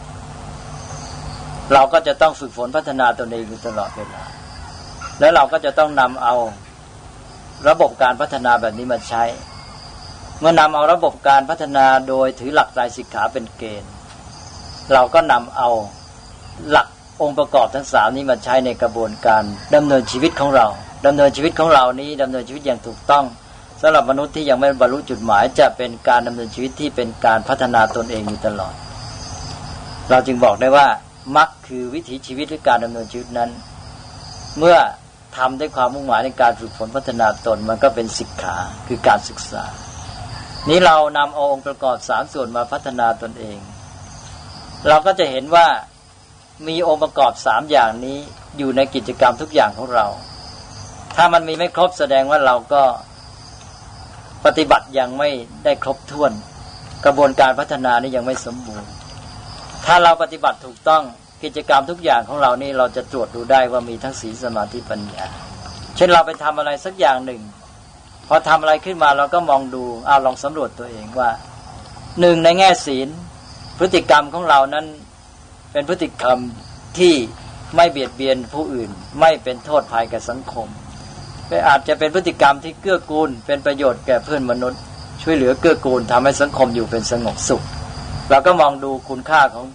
เราก็จะต้องฝึกฝนพัฒนาตนเองอยู่ตลอดเวลาแล้วเราก็จะต้องนำเอาระบบการพัฒนาแบบนี้มาใช้เมื่อนำเอาระบบการพัฒนาโดยถือหลักไตรสิกขาเป็นเกณฑ์เราก็นำเอาหลักองค์ประกอบทั้ง3นี้มาใช้ในกระบวนการดำเนินชีวิตของเราดำเนินชีวิตของเรานี้ดำเนินชีวิตอย่างถูกต้องสำหรับมนุษย์ที่ยังไม่บรรลุจุดหมายจะเป็นการดำเนินชีวิตที่เป็นการพัฒนาตนเองอยู่ตลอดเราจึงบอกได้ว่ามรรคคือวิถีชีวิตหรือการดำเนินชีวิตนั้นเมื่อทำด้วยความมุ่งหมายในการฝึกฝนพัฒนาตนมันก็เป็นสิกขาคือการศึกษานี้เรานำเอาองค์ประกอบ3ส่วนมาพัฒนาตนเองเราก็จะเห็นว่ามีองค์ประกอบ3อย่างนี้อยู่ในกิจกรรมทุกอย่างของเราถ้ามันมีไม่ครบแสดงว่าเราก็ปฏิบัติยังไม่ได้ครบถ้วนกระบวนการพัฒนานี้ยังไม่สมบูรณ์ถ้าเราปฏิบัติถูกต้องกิจกรรมทุกอย่างของเรานี่เราจะตรวจดูได้ว่ามีทั้งศีลสมาธิปัญญาเช่นเราไปทำอะไรสักอย่างหนึ่งพอทำอะไรขึ้นมาเราก็มองดูลองสำรวจตัวเองว่า1ในแง่ศีลพฤติกรรมของเรานั้นเป็นพฤติกรรมที่ไม่เบียดเบียนผู้อื่นไม่เป็นโทษภัยแก่สังคมอาจจะเป็นพฤติกรรมที่เกื้อกูลเป็นประโยชน์แก่เพื่อนมนุษย์ช่วยเหลือเกื้อกูลทำให้สังคมอยู่เป็นสงบสุขเราก็มองดูคุณค่าของ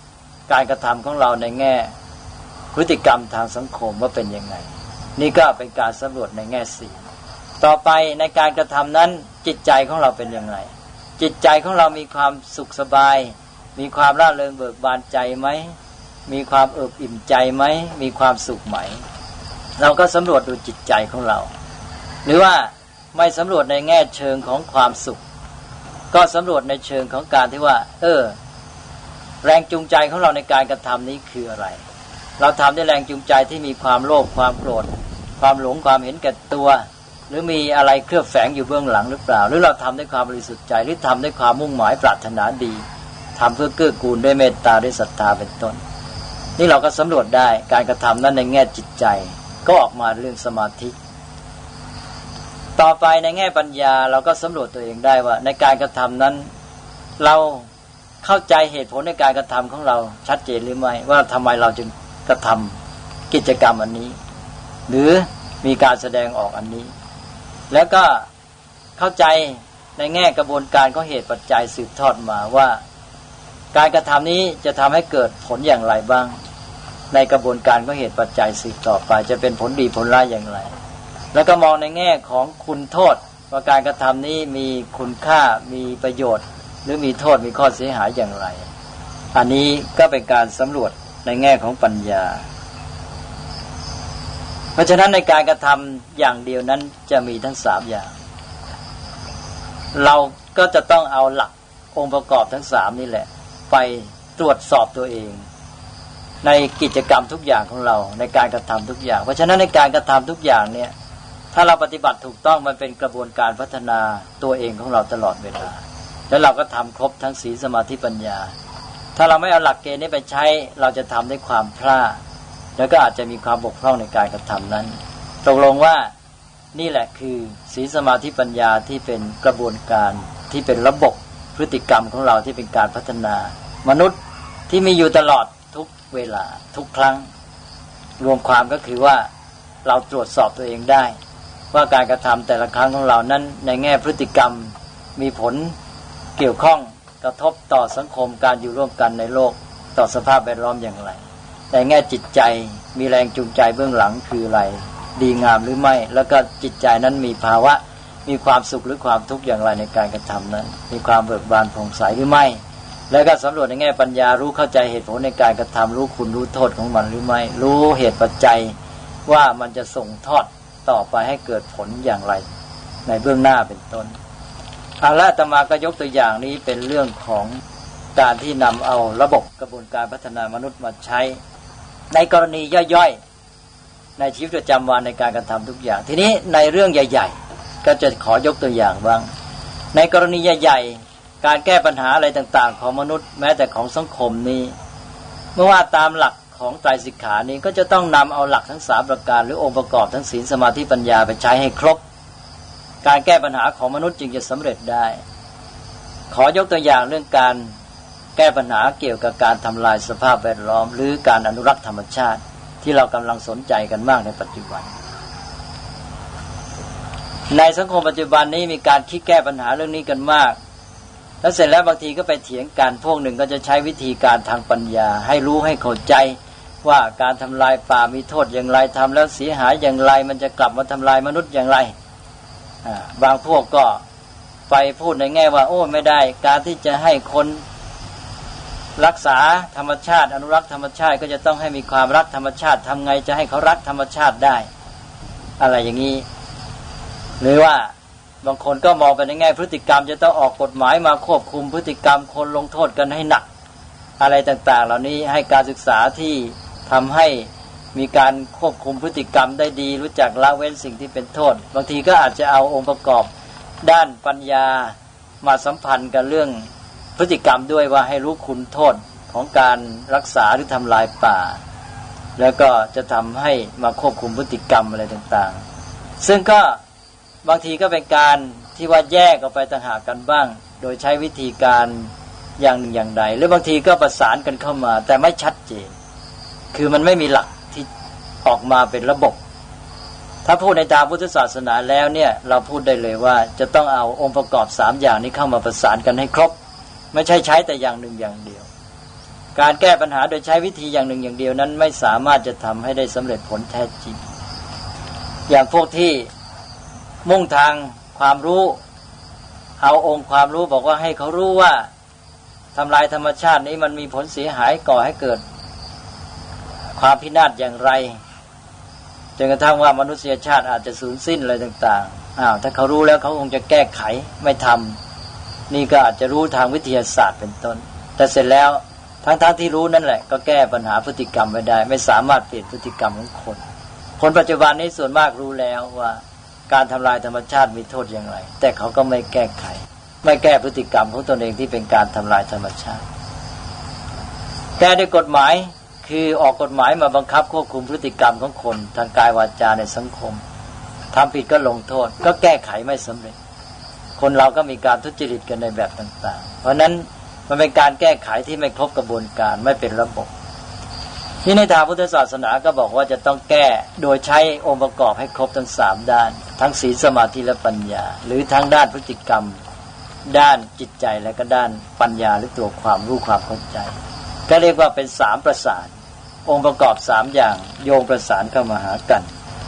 การกระทำของเราในแง่พฤติกรรมทางสังคมว่าเป็นยังไงนี่ก็เป็นการสำรวจในแง่ศีลต่อไปในการกระทำนั้นจิตใจของเราเป็นยังไงจิตใจของเรามีความสุขสบายมีความร่าเริงเบิกบานใจไหมมีความเอิบอิ่มใจไหมมีความสุขไหมเราก็สำรวจดูจิตใจของเราหรือว่าไม่สำรวจในแง่เชิงของความสุขก็สำรวจในเชิงของการที่ว่าแรงจูงใจของเราในการกระทำนี้คืออะไรเราทำด้วยแรงจูงใจที่มีความโลภความโกรธความหลงความเห็นแก่ตัวหรือมีอะไรเคลือบแฝงอยู่เบื้องหลังหรือเปล่าหรือเราทำด้วยความบริสุทธิ์ใจหรือทำด้วยความมุ่งหมายปรารถนาดีทำเพื่อเกื้อกูลด้วยเมตตาด้วยศรัทธาเป็นต้นนี่เราก็สำรวจได้การกระทำนั้นในแง่จิตใจก็ออกมาเรื่องสมาธิต่อไปในแง่ปัญญาเราก็สำรวจตัวเองได้ว่าในการกระทำนั้นเราเข้าใจเหตุผลในการกระทำของเราชัดเจนหรือไม่ว่าทำไมเราจึงกระทำกิจกรรมอันนี้หรือมีการแสดงออกอันนี้แล้วก็เข้าใจในแง่กระบวนการของเหตุปัจจัยสืบทอดมาว่าการกระทำนี้จะทำให้เกิดผลอย่างไรบ้างในกระบวนการของเหตุปัจจัยสืบต่อไปจะเป็นผลดีผลร้ายอย่างไรแล้วก็มองในแง่ของคุณโทษว่าการกระทำนี้มีคุณค่ามีประโยชน์หรือมีโทษมีข้อเสียหายอย่างไรอันนี้ก็เป็นการสำรวจในแง่ของปัญญาเพราะฉะนั้นในการกระทำอย่างเดียวนั้นจะมีทั้ง3อย่างเราก็จะต้องเอาหลักองค์ประกอบทั้ง3นี่แหละไปตรวจสอบตัวเองในกิจกรรมทุกอย่างของเราในการกระทำทุกอย่างเพราะฉะนั้นในการกระทำทุกอย่างเนี่ยถ้าเราปฏิบัติถูกต้องมันเป็นกระบวนการพัฒนาตัวเองของเราตลอดเวลาแล้วเราก็ทำครบทั้งศีลสมาธิปัญญาถ้าเราไม่เอาหลักเกณฑ์นี้ไปใช้เราจะทำด้วยความพลาดแล้วก็อาจจะมีความบกพร่องในการกระทำนั้นตกลงว่านี่แหละคือศีลสมาธิปัญญาที่เป็นกระบวนการที่เป็นระบบพฤติกรรมของเราที่เป็นการพัฒนามนุษย์ที่มีอยู่ตลอดทุกเวลาทุกครั้งรวมความก็คือว่าเราตรวจสอบตัวเองได้ว่าการกระทำแต่ละครั้งของเรานั้นในแง่พฤติกรรมมีผลเกี่ยวข้องกระทบต่อสังคมการอยู่ร่วมกันในโลกต่อสภาพแวดล้อมอย่างไรแต่แง่จิตใจมีแรงจูงใจเบื้องหลังคืออะไรดีงามหรือไม่แล้วก็จิตใจนั้นมีภาวะมีความสุขหรือความทุกข์อย่างไรในการกระทำนั้นมีความเบิกบานผ่องใสหรือไม่แล้วก็สำรวจในแง่ปัญญารู้เข้าใจเหตุผลในการกระทำรู้คุณรู้โทษของมันหรือไม่รู้เหตุปัจจัยว่ามันจะส่งทอดต่อไปให้เกิดผลอย่างไรในเบื้องหน้าเป็นต้นอาตมาก็ยกตัวอย่างนี้เป็นเรื่องของการที่นำเอาระบบกระบวนการพัฒนามนุษย์มาใช้ในกรณีย่อยๆในชีวิตประจำวันในการกระทำทุกอย่างทีนี้ในเรื่องใหญ่ๆก็จะขอยกตัวอย่างบ้างในกรณีใหญ่ๆการแก้ปัญหาอะไรต่างๆของมนุษย์แม้แต่ของสังคมนี้เมื่อว่าตามหลักของไตรสิกขานี้ก็จะต้องนำเอาหลักทั้ง3ประการหรือองค์ประกอบทั้งศีลสมาธิปัญญาไปใช้ให้ครบการแก้ปัญหาของมนุษย์จึงจะสำเร็จได้ขอยกตัวอย่างเรื่องการแก้ปัญหาเกี่ยวกับการทำลายสภาพแวดล้อมหรือการอนุรักษ์ธรรมชาติที่เรากำลังสนใจกันมากในปัจจุบันในสังคมปัจจุบันนี้มีการคิดแก้ปัญหาเรื่องนี้กันมากแล้วเสร็จแล้วบางทีก็ไปเถียงกันพวกหนึ่งก็จะใช้วิธีการทางปัญญาให้รู้ให้เข้าใจว่าการทำลายป่ามีโทษอย่างไรทำแล้วเสียหายอย่างไรมันจะกลับมาทำลายมนุษย์อย่างไรบางพวกก็ไปพูดในแง่ว่าโอ้ไม่ได้การที่จะให้คนรักษาธรรมชาติอนุรักษ์ธรรมชาติก็จะต้องให้มีความรักธรรมชาติทำไงจะให้เขารักธรรมชาติได้อะไรอย่างนี้หรือว่าบางคนก็มองไปในแง่พฤติกรรมจะต้องออกกฎหมายมาควบคุมพฤติกรรมคนลงโทษกันให้หนักอะไรต่างๆเหล่านี้ให้การศึกษาที่ทำให้มีการควบคุมพฤติกรรมได้ดีรู้จักละเว้นสิ่งที่เป็นโทษบางทีก็อาจจะเอาองค์ประกอบด้านปัญญามาสัมพันธ์กับเรื่องพฤติกรรมด้วยว่าให้รู้คุณโทษของการรักษาหรือทำลายป่าแล้วก็จะทำให้มาควบคุมพฤติกรรมอะไรต่างๆซึ่งก็บางทีก็เป็นการที่ว่าแยกออกไปต่างหากกันบ้างโดยใช้วิธีการอย่างหนึ่งอย่างใดหรือบางทีก็ประสานกันเข้ามาแต่ไม่ชัดเจนคือมันไม่มีหลักที่ออกมาเป็นระบบถ้าพูดในทางพุทธศาสนาแล้วเนี่ยเราพูดได้เลยว่าจะต้องเอาองค์ประกอบ3อย่างนี้เข้ามาประสานกันให้ครบไม่ใช่ใช้แต่อย่างหนึ่งอย่างเดียวการแก้ปัญหาโดยใช้วิธีอย่างหนึ่งอย่างเดียวนั้นไม่สามารถจะทำให้ได้สำเร็จผลแท้จริงอย่างพวกที่มุ่งทางความรู้เอาองค์ความรู้บอกว่าให้เขารู้ว่าทำลายธรรมชาตินี้มันมีผลเสียหายก่อให้เกิดความพินาศอย่างไรจนกระทั่งว่ามนุษยชาติอาจจะสูญสิ้นอะไรต่างๆถ้าเขารู้แล้วเขาคงจะแก้ไขไม่ทำนี่ก็อาจจะรู้ทางวิทยาศาสตร์เป็นต้นแต่เสร็จแล้วทั้งที่รู้นั่นแหละก็แก้ปัญหาพฤติกรรมไม่ได้ไม่สามารถเปลี่ยนพฤติกรรมของคนปัจจุบันนี้ส่วนมากรู้แล้วว่าการทำลายธรรมชาติมีโทษอย่างไรแต่เขาก็ไม่แก้ไขไม่แก้พฤติกรรมของตนเองที่เป็นการทำลายธรรมชาติแก้ด้วยกฎหมายคือออกกฎหมายมาบังคับควบคุมพฤติกรรมของคนทางกายวาจาในสังคมทำผิดก็ลงโทษก็แก้ไขไม่สำเร็จคนเราก็มีการทุจริตกันในแบบต่างๆเพราะนั้นมันเป็นการแก้ไขที่ไม่ครบกระบวนการไม่เป็นระบบที่ในทางพุทธศาสนาก็บอกว่าจะต้องแก้โดยใช้องค์ประกอบให้ครบทั้ง3ด้านทั้งศีลสมาธิและปัญญาหรือทั้งด้านพฤติกรรมด้านจิตใจและก็ด้านปัญญาหรือตัวความรู้ความเข้าใจก็เรียกว่าเป็น3ประสานองค์ประกอบ3อย่างโยงประสานเข้ามาหากัน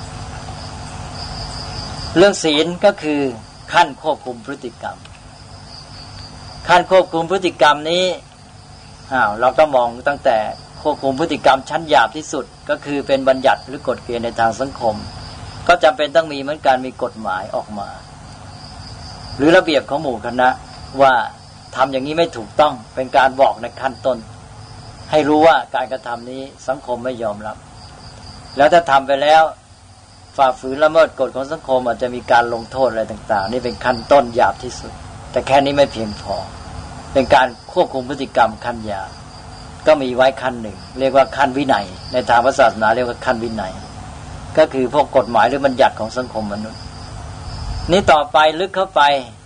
เรื่องศีลก็คือขั้นควบคุมพฤติกรรมขั้นควบคุมพฤติกรรมนี้เราต้องมองตั้งแต่ควบคุมพฤติกรรมชั้นหยาบที่สุดก็คือเป็นบัญญัติหรือกฎเกณฑ์ในทางสังคมก็จำเป็นต้องมีเหมือนกันมีกฎหมายออกมาหรือระเบียบของหมู่คณะว่าทำอย่างนี้ไม่ถูกต้องเป็นการบอกในขั้นต้นให้รู้ว่าการกระทำนี้สังคมไม่ยอมรับแล้วถ้าทำไปแล้วฝ่าฝืนละเมิดกฎของสังคมอาจจะมีการลงโทษอะไรต่างๆนี่เป็นขั้นต้นหยาบที่สุดแต่แค่นี้ไม่เพียงพอเป็นการควบคุมพฤติกรรมขั้นหยาบก็มีไว้ขั้นหนึ่งเรียกว่าขั้นวินัยในทางศาสนาเรียกว่าขั้นวินัยก็คือพวกกฎหมายหรือบัญญัติของสังคมมนุษย์นี้ต่อไปลึกเข้าไป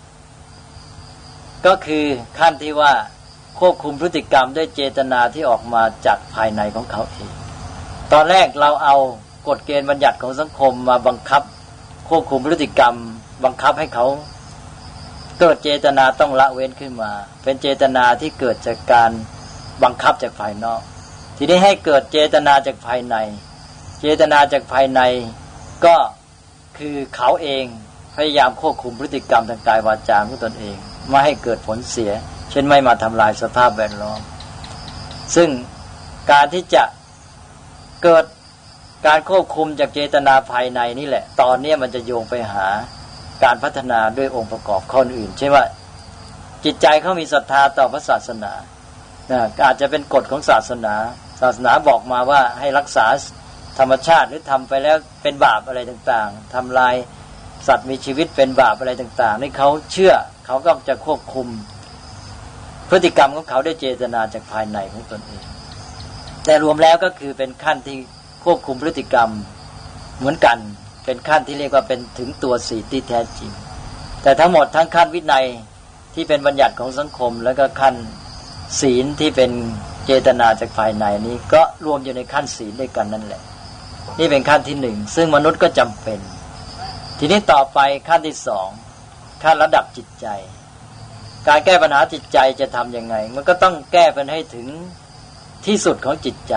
ก็คือขั้นที่ว่าควบคุมพฤติกรรมด้วยเจตนาที่ออกมาจากภายในของเขาเองตอนแรกเราเอากฎเกณฑ์บัญญัติของสังคมมาบังคับควบคุมพฤติกรรมบังคับให้เขาเกิดเจตนาต้องละเว้นขึ้นมาเป็นเจตนาที่เกิดจากการบังคับจากภายนอกทีนี้ให้เกิดเจตนาจากภายในเจตนาจากภายในก็คือเขาเองพยายามควบคุมพฤติกรรมทางกายวาจาของตนเองไม่ให้เกิดผลเสียเช่นไม่มาทำลายสภาพแวดล้อมซึ่งการที่จะเกิดการควบคุมจากเจตนาภายในนี่แหละตอนนี้มันจะโยงไปหาการพัฒนาด้วยองค์ประกอบข้ออื่นเช่นว่าจิตใจเขามีศรัทธาต่อพระศาสนาอาจจะเป็นกฎของศาสนาบอกมาว่าให้รักษาธรรมชาติหรือทำไปแล้วเป็นบาปอะไรต่างๆทำลายสัตว์มีชีวิตเป็นบาปอะไรต่างๆนี่เขาเชื่อเขาก็จะควบคุมพฤติกรรมของเขาด้วยเจตนาจากภายในของตนเองแต่รวมแล้วก็คือเป็นขั้นที่ควบคุมพฤติกรรมเหมือนกันเป็นขั้นที่เรียกว่าเป็นถึงตัวศีลที่แท้จริงแต่ทั้งหมดทั้งขั้นวินัยที่เป็นบัญญัติของสังคมแล้วก็ขั้นศีลที่เป็นเจตนาจากภายในนี้ก็รวมอยู่ในขั้นศีลด้วยกันนั่นแหละนี่เป็นขั้นที่1ซึ่งมนุษย์ก็จำเป็นทีนี้ต่อไปขั้นที่2ขั้นระดับจิตใจการแก้ปัญหาจิตใจจะทำยังไงมันก็ต้องแก้ไปให้ถึงที่สุดของจิตใจ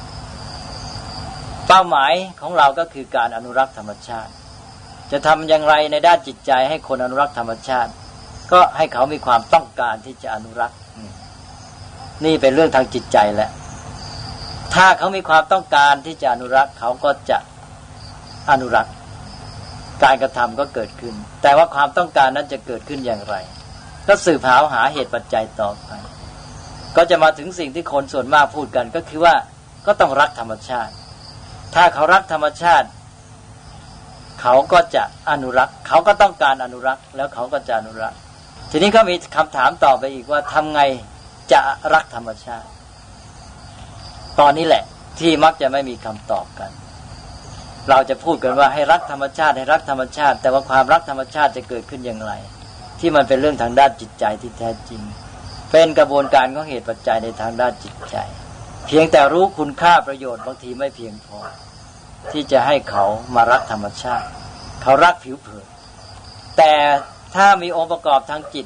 เป้าหมายของเราก็คือการอนุรักษ์ธรรมชาติจะทำอย่างไรในด้านจิตใจให้คนอนุรักษ์ธรรมชาติก็ให้เขามีความต้องการที่จะอนุรักษ์นี่เป็นเรื่องทางจิตใจแหละถ้าเขามีความต้องการที่จะอนุรักษ์เขาก็จะอนุรักษ์การกระทำก็เกิดขึ้นแต่ว่าความต้องการนั้นจะเกิดขึ้นอย่างไรก็สืบหาเหตุปัจจัยต่อไปก็จะมาถึงสิ่งที่คนส่วนมากพูดกันก็คือว่าก็ต้องรักธรรมชาติถ้าเขารักธรรมชาติเขาก็จะอนุรักษ์เขาก็ต้องการอนุรักษ์แล้วเขาก็จะอนุรักษ์ทีนี้ก็มีคำถามต่อไปอีกว่าทำไงจะรักธรรมชาติตอนนี้แหละที่มักจะไม่มีคำตอบกันเราจะพูดกันว่าให้รักธรรมชาติให้รักธรรมชาติแต่ว่าความรักธรรมชาติจะเกิดขึ้นอย่างไรที่มันเป็นเรื่องทางด้านจิตใจที่แท้จริงเป็นกระบวนการของเหตุปัจจัยในทางด้านจิตใจเพียงแต่รู้คุณค่าประโยชน์บางทีไม่เพียงพอที่จะให้เขามารักธรรมชาติเขารักผิวเผินแต่ถ้ามีองค์ประกอบทางจิต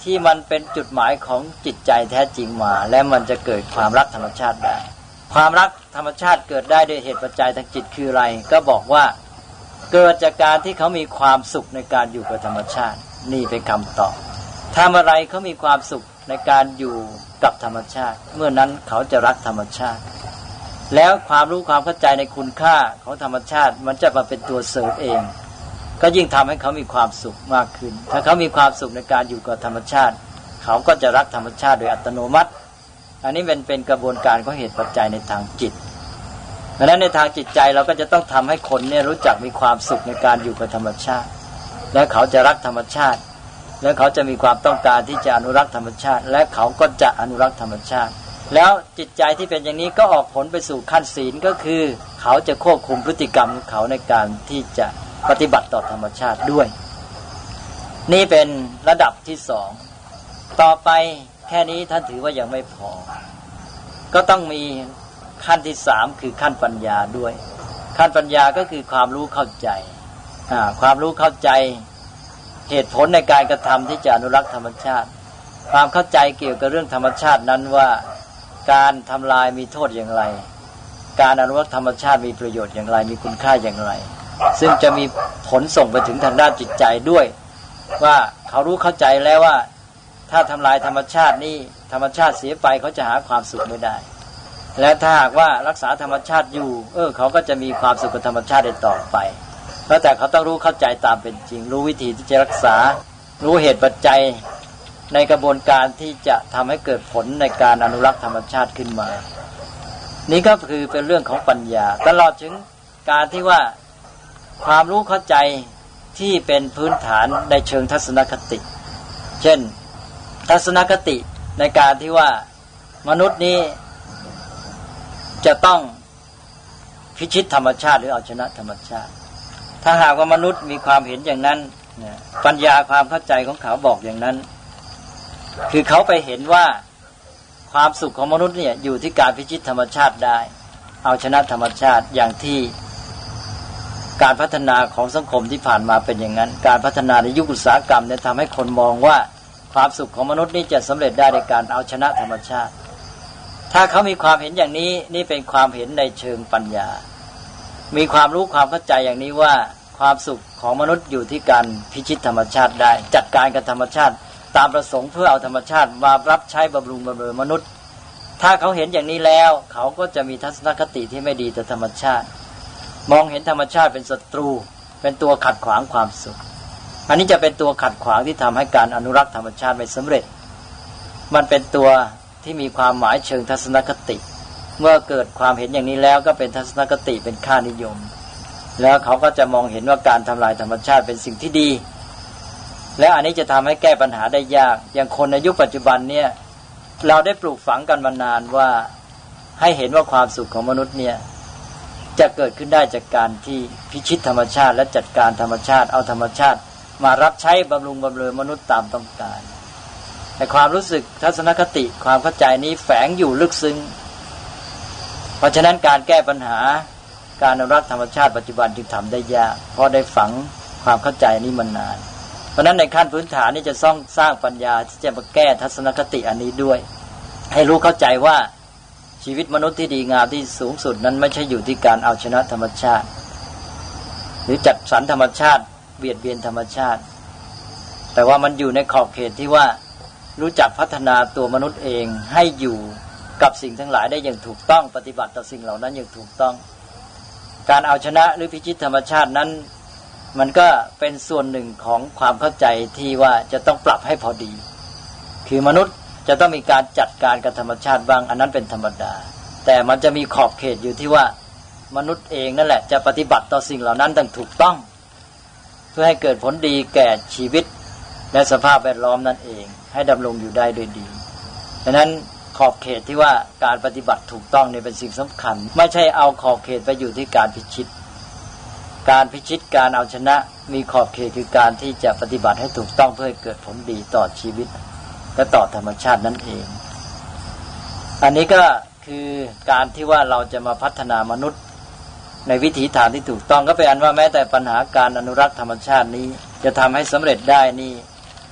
ที่มันเป็นจุดหมายของจิตใจแท้จริงมาและมันจะเกิดความรักธรรมชาติได้ความรักธรรมชาติเกิดได้ด้วยเหตุปัจจัยทางจิตคืออะไรก็บอกว่าเกิดจากการที่เขามีความสุขในการอยู่กับธรรมชาตินี่เป็นคำตอบทำอะไรเขามีความสุขในการอยู่กับธรรมชาติเมื่อนั้นเขาจะรักธรรมชาติแล้วความรู้ความเข้าใจในคุณค่าของธรรมชาติมันจะมาเป็นตัวเสริมเองก็ยิ่งทำให้เขามีความสุขมากขึ้นถ้าเขามีความสุขในการอยู่กับธรรมชาติเขาก็จะรักธรรมชาติโดยอัตโนมัติอันนี้เป็นกระบวนการของเหตุปัจจัยในทางจิตเพราะฉะนั้นในทางจิตใจเราก็จะต้องทำให้คนเนี่ยรู้จักมีความสุขในการอยู่กับธรรมชาติและเขาจะรักธรรมชาติและเขาจะมีความต้องการที่จะอนุรักษ์ธรรมชาติและเขาก็จะอนุรักษ์ธรรมชาติแล้วจิตใจที่เป็นอย่างนี้ก็ออกผลไปสู่ขั้นศีลก็คือเขาจะควบคุมพฤติกรรมของเขาในการที่จะปฏิบัติต่อธรรมชาติด้วยนี่เป็นระดับที่สองต่อไปแค่นี้ท่านถือว่ายังไม่พอก็ต้องมีขั้นที่สามคือขั้นปัญญาด้วยขั้นปัญญาก็คือความรู้เข้าใจความรู้เข้าใจเหตุผลในการกระทำที่จะอนุรักษ์ธรรมชาติความเข้าใจเกี่ยวกับเรื่องธรรมชาตินั้นว่าการทำลายมีโทษอย่างไรการอนุรักษ์ธรรมชาติมีประโยชน์อย่างไรมีคุณค่าอย่างไรซึ่งจะมีผลส่งไปถึงทางด้านจิตใจด้วยว่าเขารู้เข้าใจแล้วว่าถ้าทำลายธรรมชาตินี่ธรรมชาติเสียไปเขาจะหาความสุขไม่ได้และถ้าหากว่ารักษาธรรมชาติอยู่เขาก็จะมีความสุขกับธรรมชาติได้ต่อไปแล้วแต่เขาต้องรู้เข้าใจตามเป็นจริงรู้วิธีที่จะรักษารู้เหตุปัจจัยในกระบวนการที่จะทำให้เกิดผลในการอนุรักษ์ธรรมชาติขึ้นมานี่ก็คือเป็นเรื่องของปัญญาตลอดถึงการที่ว่าความรู้เข้าใจที่เป็นพื้นฐานในเชิงทัศนคติเช่นทัศนคติในการที่ว่ามนุษย์นี้จะต้องพิชิตธรรมชาติหรือเอาชนะธรรมชาติถ้าหากว่ามนุษย์มีความเห็นอย่างนั้นปัญญาความเข้าใจของเขาบอกอย่างนั้นคือเขาไปเห็นว่าความสุขของมนุษย์เนี่ยอยู่ที่การพิชิตธรรมชาติได้เอาชนะธรรมชาติอย่างที่การพัฒนาของสังคมที่ผ่านมาเป็นอย่างนั้นการพัฒนาในยุคอุตสาหกรรมเนี่ยทำให้คนมองว่าความสุขของมนุษย์นี่จะสำเร็จได้ในการเอาชนะธรรมชาติถ้าเขามีความเห็นอย่างนี้นี่เป็นความเห็นในเชิงปัญญามีความรู้ความเข้าใจอย่างนี้ว่าความสุขของมนุษย์อยู่ที่การพิชิตธรรมชาติได้จัดการกับธรรมชาติตามประสงค์เพื่อเอาธรรมชาติมารับใช้บำรุงบำเรอมนุษย์ถ้าเขาเห็นอย่างนี้แล้วเขาก็จะมีทัศนคติที่ไม่ดีต่อธรรมชาติมองเห็นธรรมชาติเป็นศัตรูเป็นตัวขัดขวางความสุขอันนี้จะเป็นตัวขัดขวางที่ทำให้การอนุรักษ์ธรรมชาติไม่สำเร็จมันเป็นตัวที่มีความหมายเชิงทัศนคติเมื่อเกิดความเห็นอย่างนี้แล้วก็เป็นทัศนคติเป็นค่านิยมแล้วเขาก็จะมองเห็นว่าการทำลายธรรมชาติเป็นสิ่งที่ดีและอันนี้จะทำให้แก้ปัญหาได้ยากอย่างคนในยุคปัจจุบันเนี่ยเราได้ปลูกฝังกันมานานว่าให้เห็นว่าความสุขของมนุษย์เนี่ยจะเกิดขึ้นได้จากการที่พิชิตธรรมชาติและจัดการธรรมชาติเอาธรรมชาติมารับใช้บำรุงบำเรอมนุษย์ตามต้องการแต่ความรู้สึกทัศนคติความเข้าใจนี้แฝงอยู่ลึกซึ้งเพราะฉะนั้นการแก้ปัญหาการอนุรักษ์ธรรมชาติปัจจุบันจึงทำได้ยากเพราะได้ฝังความเข้าใจนี้มานานเพราะฉะนั้นในขั้นพื้นฐานนี้จะต้องสร้างปัญญาที่จะมาแก้ทัศนคติอันนี้ด้วยให้รู้เข้าใจว่าชีวิตมนุษย์ที่ดีงามที่สูงสุดนั้นไม่ใช่อยู่ที่การเอาชนะธรรมชาติหรือจัดสรรธรรมชาติเบียดเบียนธรรมชาติแต่ว่ามันอยู่ในขอบเขตที่ว่ารู้จักพัฒนาตัวมนุษย์เองให้อยู่กับสิ่งทั้งหลายได้อย่างถูกต้องปฏิบัติต่อสิ่งเหล่านั้นอย่างถูกต้องการเอาชนะหรือพิชิตธรรมชาตินั้นมันก็เป็นส่วนหนึ่งของความเข้าใจที่ว่าจะต้องปรับให้พอดีคือมนุษย์จะต้องมีการจัดการกับธรรมชาติบ้างอันนั้นเป็นธรรมดาแต่มันจะมีขอบเขตอยู่ที่ว่ามนุษย์เองนั่นแหละจะปฏิบัติต่อสิ่งเหล่านั้นดังถูกต้องเพื่อให้เกิดผลดีแก่ชีวิตและสภาพแวดล้อมนั่นเองให้ดำรงอยู่ได้โดยดีดังนั้นขอบเขตที่ว่าการปฏิบัติถูกต้องนี่เป็นสิ่งสำคัญไม่ใช่เอาขอบเขตไปอยู่ที่การพิชิตการเอาชนะมีขอบเขตคือการที่จะปฏิบัติให้ถูกต้องเพื่อให้เกิดผลดีต่อชีวิตและต่อธรรมชาตินั่นเองอันนี้ก็คือการที่ว่าเราจะมาพัฒนามนุษย์ในวิถีทางที่ถูกต้องก็เป็นอันว่าแม้แต่ปัญหาการอนุรักษ์ธรรมชาตินี้จะทำให้สำเร็จได้นี่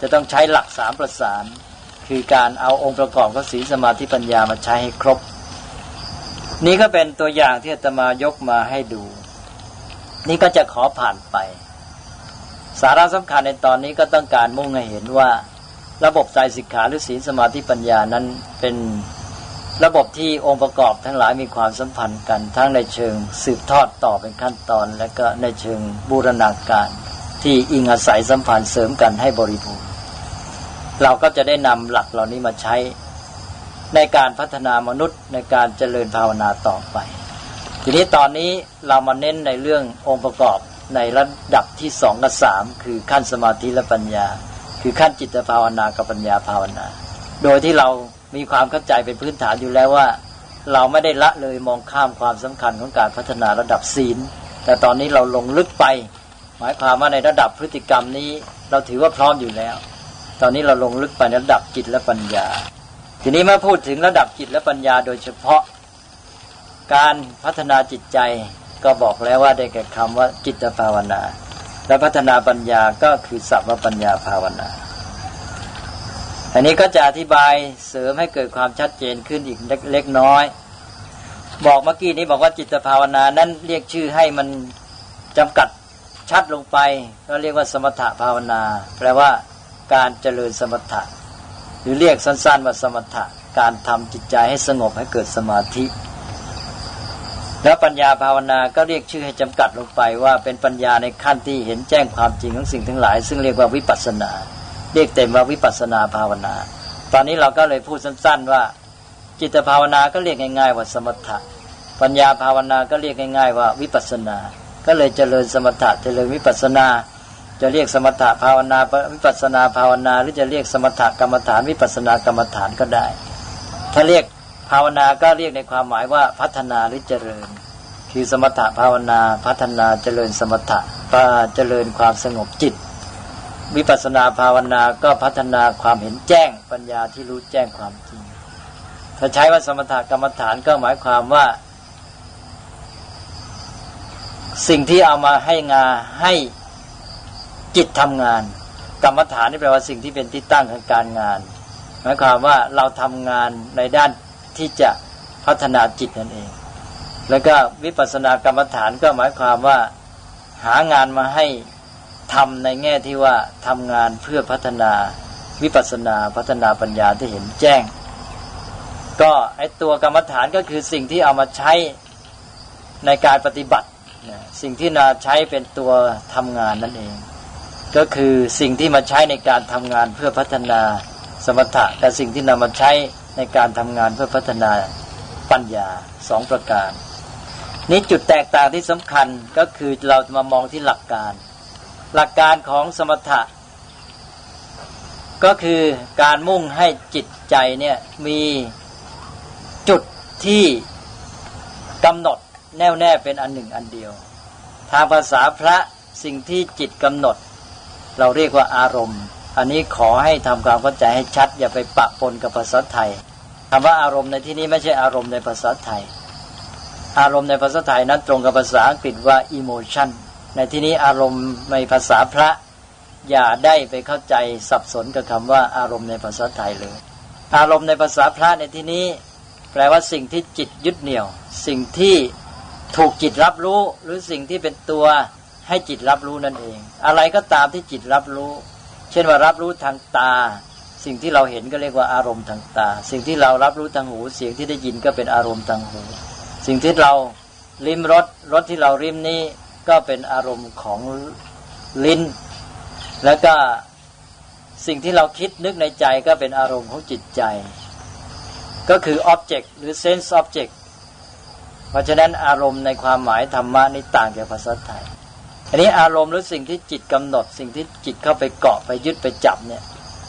จะต้องใช้หลัก3ประสานคือการเอาองค์ประกอบของศีลสมาธิปัญญามาใช้ให้ครบนี่ก็เป็นตัวอย่างที่อาตมายกมาให้ดูนี่ก็จะขอผ่านไปสาระสำคัญในตอนนี้ก็ต้องการมุ่งให้เห็นว่าระบบไตรสิกขาหรือศีลสมาธิปัญญานั้นเป็นระบบที่องค์ประกอบทั้งหลายมีความสัมพันธ์กันทั้งในเชิงสืบทอดต่อเป็นขั้นตอนและก็ในเชิงบูรณาการที่อิงอาศัยสัมพันธ์เสริมกันให้บริบูรณ์เราก็จะได้นำหลักเหล่านี้มาใช้ในการพัฒนามนุษย์ในการเจริญภาวนาต่อไปทีนี้ตอนนี้เรามาเน้นในเรื่ององค์ประกอบในระดับที่2กับ3คือขั้นสมาธิและปัญญาคือขั้นจิตภาวนากับปัญญาภาวนาโดยที่เรามีความเข้าใจเป็นพื้นฐานอยู่แล้วว่าเราไม่ได้ละเลยมองข้ามความสำคัญของการพัฒนาระดับศีลแต่ตอนนี้เราลงลึกไปหมายความว่าในระดับพฤติกรรมนี้เราถือว่าพร้อมอยู่แล้วตอนนี้เราลงลึกไปในระดับจิตและปัญญาทีนี้เมื่อพูดถึงระดับจิตและปัญญาโดยเฉพาะการพัฒนาจิตใจก็บอกแล้วว่าได้แก่คำว่าจิตภาวนาและพัฒนาปัญญาก็คือสัพพปัญญาภาวนาอันนี้ก็จะอธิบายเสริมให้เกิดความชัดเจนขึ้นอีกเล็กน้อยบอกเมื่อกี้นี้บอกว่าจิตภาวนานั้นเรียกชื่อให้มันจำกัดชัดลงไปก็เรียกว่าสมถะภาวนาแปลว่าการเจริญสมถะหรือเรียกสั้นๆว่าสมถะการทำจิตใจให้สงบให้เกิดสมาธิแล้วปัญญาภาวนาก็เรียกชื่อให้จำกัดลงไปว่าเป็นปัญญาในขั้นที่เห็นแจ้งความจริงของสิ่งทั้งหลายซึ่งเรียกว่าวิปัสสนาเรียกเต็มว่าวิปัสสนาภาวนาตอนนี้เราก็เลยพูดสั้นๆว่าจิตภาวนาก็เรียกง่ายๆว่าสมถะปัญญาภาวนาก็เรียกง่ายๆว่าวิปัสสนาก็เลยเจริญสมถะเจริญวิปัสสนาจะเรียกสมถะภาวนาวิปัสสนาภาวนาหรือจะเรียกสมถะกรรมฐานวิปัสสนากรรมฐานก็ได้ถ้าเรียกภาวนาก็เรียกในความหมายว่าพัฒนาหรือเจริญคือสมถะภาวนาพัฒนาเจริญสมถะเจริญความสงบจิตวิปัสสนาภาวนาก็พัฒนาความเห็นแจ้งปัญญาที่รู้แจ้งความจริงถ้าใช้ว่าสมถะกรรมฐานก็หมายความว่าสิ่งที่เอามาให้จิตทำงานกรรมฐานนี่แปลว่าสิ่งที่เป็นที่ตั้งของการงานหมายความว่าเราทำงานในด้านที่จะพัฒนาจิตนั่นเองแล้วก็วิปัสสนากรรมฐานก็หมายความว่าหางานมาให้ทำในแง่ที่ว่าทำงานเพื่อพัฒนาวิปัสสนาพัฒนาปัญญาที่เห็นแจ้งก็ไอ้ตัวกรรมฐานก็คือสิ่งที่เอามาใช้ในการปฏิบัติสิ่งที่นาใช้เป็นตัวทำงานนั่นเองก็คือสิ่งที่มาใช้ในการทำงานเพื่อพัฒนาสมถะกับสิ่งที่นำมาใช้ในการทำงานเพื่อพัฒนาปัญญา2ประการนี้จุดแตกต่างที่สำคัญก็คือเราจะมามองที่หลักการของสมถะก็คือการมุ่งให้จิตใจเนี่ยมีจุดที่กำหนดแน่วแน่เป็นอันหนึ่งอันเดียวทางภาษาพระสิ่งที่จิตกำหนดเราเรียกว่าอารมณ์อันนี้ขอให้ทำความเข้าใจให้ชัดอย่าไปปะปนกับภาษาไทยคำว่าอารมณ์ในที่นี้ไม่ใช่อารมณ์ในภาษาไทยอารมณ์ในภาษาไทยนั้นตรงกับภาษาอังกฤษว่า emotion ในที่นี้อารมณ์ในภาษาพระอย่าได้ไปเข้าใจสับสนกับคำว่าอารมณ์ในภาษาไทยเลยอารมณ์ในภาษาพระในที่นี้แปลว่าสิ่งที่จิตยึดเหนี่ยวสิ่งที่ถูกจิตรับรู้หรือสิ่งที่เป็นตัวให้จิตรับรู้นั่นเองอะไรก็ตามที่จิตรับรู้เช่นว่ารับรู้ทางตาสิ่งที่เราเห็นก็เรียกว่าอารมณ์ทางตาสิ่งที่เรารับรู้ทางหูเสียงที่ได้ยินก็เป็นอารมณ์ทางหูสิ่งที่เราลิ้มรสที่เราลิ้มนี้ก็เป็นอารมณ์ของลิ้นแล้วก็สิ่งที่เราคิดนึกในใจก็เป็นอารมณ์ของจิตใจก็คือ object หรือ sense object เพราะฉะนั้นอารมณ์ในความหมายธรรมะนี่ต่างจากภาษาไทยอันนี้อารมณ์หรือสิ่งที่จิตกำหนดสิ่งที่จิตเข้าไปเกาะไปยึดไปจับเนี่ย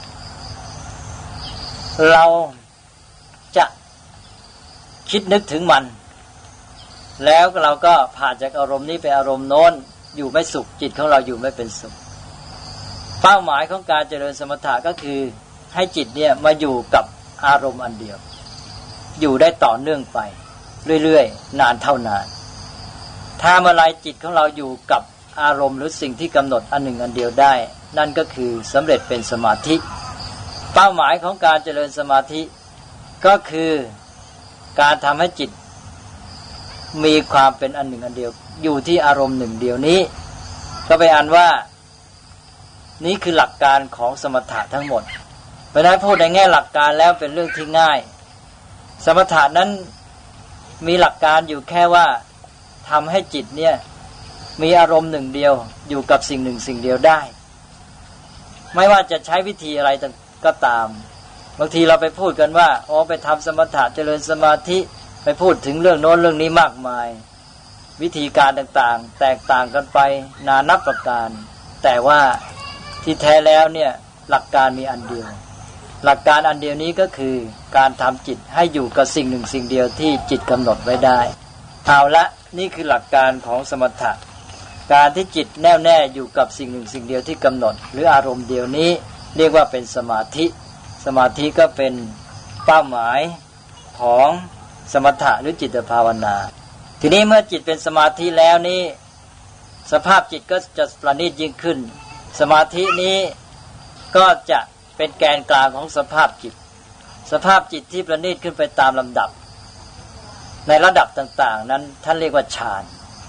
เราจะคิดนึกถึงมันแล้วเราก็ผ่านจากอารมณ์นี้ไปอารมณ์โน้นอยู่ไม่สุขจิตของเราอยู่ไม่เป็นสุขเป้าหมายของการเจริญสมถะก็คือให้จิตเนี่ยมาอยู่กับอารมณ์อันเดียวอยู่ได้ต่อเนื่องไปเรื่อยๆนานเท่านานถ้าเมื่อไรจิตของเราอยู่กับอารมณ์หรือสิ่งที่กำหนดอันหนึ่งอันเดียวได้นั่นก็คือสำเร็จเป็นสมาธิเป้าหมายของการเจริญสมาธิก็คือการทำให้จิตมีความเป็นอันหนึ่งอันเดียวอยู่ที่อารมณ์หนึ่งเดียวนี้ก็ไปอ่านว่านี้คือหลักการของสมถะทั้งหมดเพราะฉะนั้นพูดในแง่หลักการแล้วเป็นเรื่องที่ง่ายสมถะนั้นมีหลักการอยู่แค่ว่าทำให้จิตเนี่ยมีอารมณ์หนึ่งเดียวอยู่กับสิ่งหนึ่งสิ่งเดียวได้ไม่ว่าจะใช้วิธีอะไรก็ตามบางทีเราไปพูดกันว่าไปทำสมถะเจริญสมาธิไปพูดถึงเรื่องโน้นเรื่องนี้มากมายวิธีการต่างๆแตกต่างกันไปนานับประการแต่ว่าที่แท้แล้วเนี่ยหลักการมีอันเดียวหลักการอันเดียวนี้ก็คือการทำจิตให้อยู่กับสิ่งหนึ่งสิ่งเดียวที่จิตกำหนดไว้ได้เอาละนี่คือหลักการของสมถะการที่จิตแน่วแน่อยู่กับสิ่งหนึ่งสิ่งเดียวที่กำหนดหรืออารมณ์เดียวนี้เรียกว่าเป็นสมาธิสมาธิก็เป็นเป้าหมายของสมถะหรือจิตภาวนาทีนี้เมื่อจิตเป็นสมาธิแล้วนี้สภาพจิตก็จะประณีตยิ่งขึ้นสมาธินี้ก็จะเป็นแกนกลางของสภาพจิตสภาพจิตที่ประณีตขึ้นไปตามลำดับในระดับต่างๆนั้นท่านเรียกว่าฌาน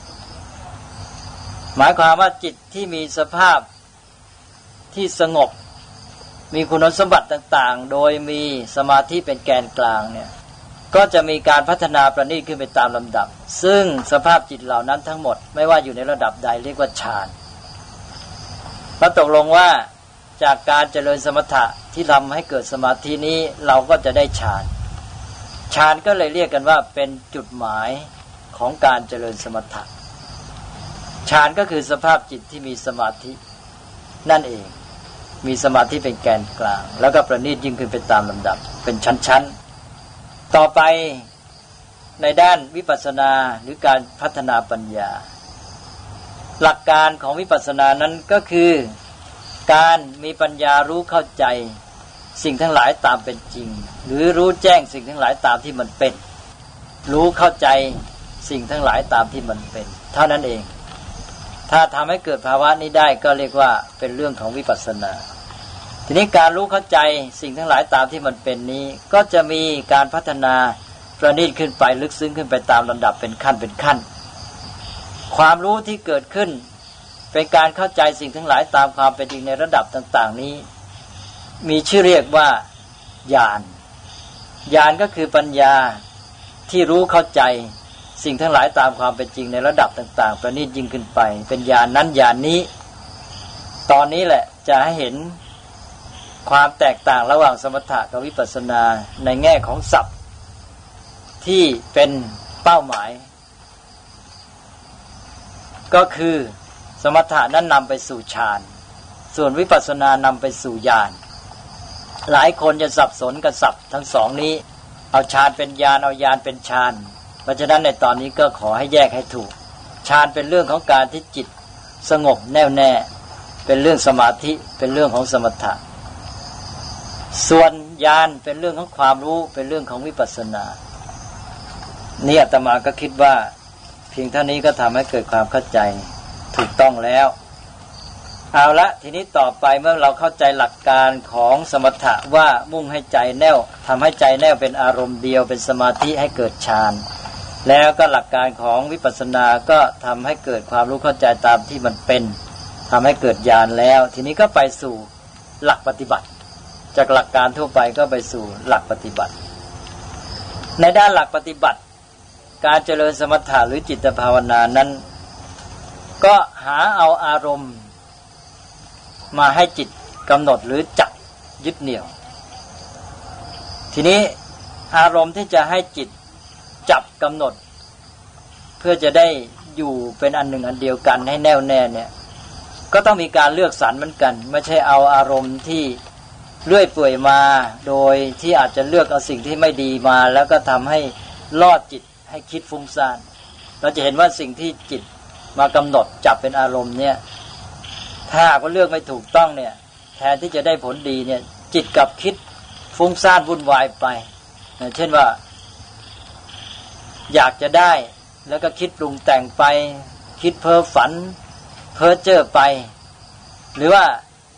หมายความว่าจิตที่มีสภาพที่สงบมีคุณสมบัติต่างๆโดยมีสมาธิเป็นแกนกลางเนี่ยก็จะมีการพัฒนาประณีตขึ้นไปตามลำดับซึ่งสภาพจิตเหล่านั้นทั้งหมดไม่ว่าอยู่ในระดับใดเรียกว่าฌานเราตกลงว่าจากการเจริญสมถะที่ทำให้เกิดสมาธินี้เราก็จะได้ฌานฌานก็เลยเรียกกันว่าเป็นจุดหมายของการเจริญสมถะฌานก็คือสภาพจิตที่มีสมาธินั่นเองมีสมาธิเป็นแกนกลางแล้วก็ประณีตยิ่งขึ้นไปตามลำดับเป็นชั้นๆต่อไปในด้านวิปัสสนาหรือการพัฒนาปัญญาหลักการของวิปัสสนานั้นก็คือการมีปัญญารู้เข้าใจสิ่งทั้งหลายตามเป็นจริงหรือรู้แจ้งสิ่งทั้งหลายตามที่มันเป็นรู้เข้าใจสิ่งทั้งหลายตามที่มันเป็นเท่านั้นเองถ้าทำให้เกิดภาวะนี้ได้ก็เรียกว่าเป็นเรื่องของวิปัสสนาทีนี้การรู้เข้าใจสิ่งทั้งหลายตามที่มันเป็นนี้ก็จะมีการพัฒนาประณีตขึ้นไปลึกซึ้งขึ้นไปตามลำดับเป็นขั้นเป็นขั้นความรู้ที่เกิดขึ้นเป็นการเข้าใจสิ่งทั้งหลายตามความเป็นจริงในระดับต่างๆนี้มีชื่อเรียกว่าญาณญาณก็คือปัญญาที่รู้เข้าใจสิ่งทั้งหลายตามความเป็นจริงในระดับต่างๆประณีตยิ่งขึ้นไปเป็นญาณนั้นญาณนี้ตอนนี้แหละจะให้เห็นความแตกต่างระหว่างสมถะกับวิปัสสนาในแง่ของศัพท์ที่เป็นเป้าหมายก็คือสมถะนั้นนำไปสู่ฌานส่วนวิปัสสนานำไปสู่ญาณหลายคนจะสับสนกับศัพท์ทั้งสองนี้เอาฌานเป็นญาณเอาญาณเป็นฌานเพราะฉะนั้นในตอนนี้ก็ขอให้แยกให้ถูกฌานเป็นเรื่องของการที่จิตสงบแน่วแน่เป็นเรื่องสมาธิเป็นเรื่องของสมถะส่วนญาณเป็นเรื่องของความรู้เป็นเรื่องของวิปัสสนานี่อาตมาก็คิดว่าเพียงเท่านี้ก็ทำให้เกิดความเข้าใจถูกต้องแล้วเอาละทีนี้ต่อไปเมื่อเราเข้าใจหลักการของสมถะว่ามุ่งให้ใจแน่วทำให้ใจแน่วเป็นอารมณ์เดียวเป็นสมาธิให้เกิดฌานแล้วก็หลักการของวิปัสสนาก็ทำให้เกิดความรู้เข้าใจตามที่มันเป็นทำให้เกิดญาณแล้วทีนี้ก็ไปสู่หลักปฏิบัติจากหลักการทั่วไปก็ไปสู่หลักปฏิบัติในด้านหลักปฏิบัติการเจริญสมถะหรือจิตภาวนานั้นก็หาเอาอารมณ์มาให้จิตกำหนดหรือจับยึดเหนี่ยวทีนี้อารมณ์ที่จะให้จิตจับกำหนดเพื่อจะได้อยู่เป็นอันหนึ่งอันเดียวกันให้แน่วแน่เนี่ยก็ต้องมีการเลือกสรรเหมือนกันไม่ใช่เอาอารมณ์ที่เลื่อยเปื่อยมาโดยที่อาจจะเลือกเอาสิ่งที่ไม่ดีมาแล้วก็ทำให้ล่อจิตให้คิดฟุ้งซ่านเราจะเห็นว่าสิ่งที่จิตมากำหนดจับเป็นอารมณ์เนี่ยถ้าก็เลือกไม่ถูกต้องเนี่ยแทนที่จะได้ผลดีเนี่ยจิตกับคิดฟุ้งซ่านวุ่นวายไปเช่นว่าอยากจะได้แล้วก็คิดปรุงแต่งไปคิดเพ้อฝันเพ้อเจ้อไปหรือว่า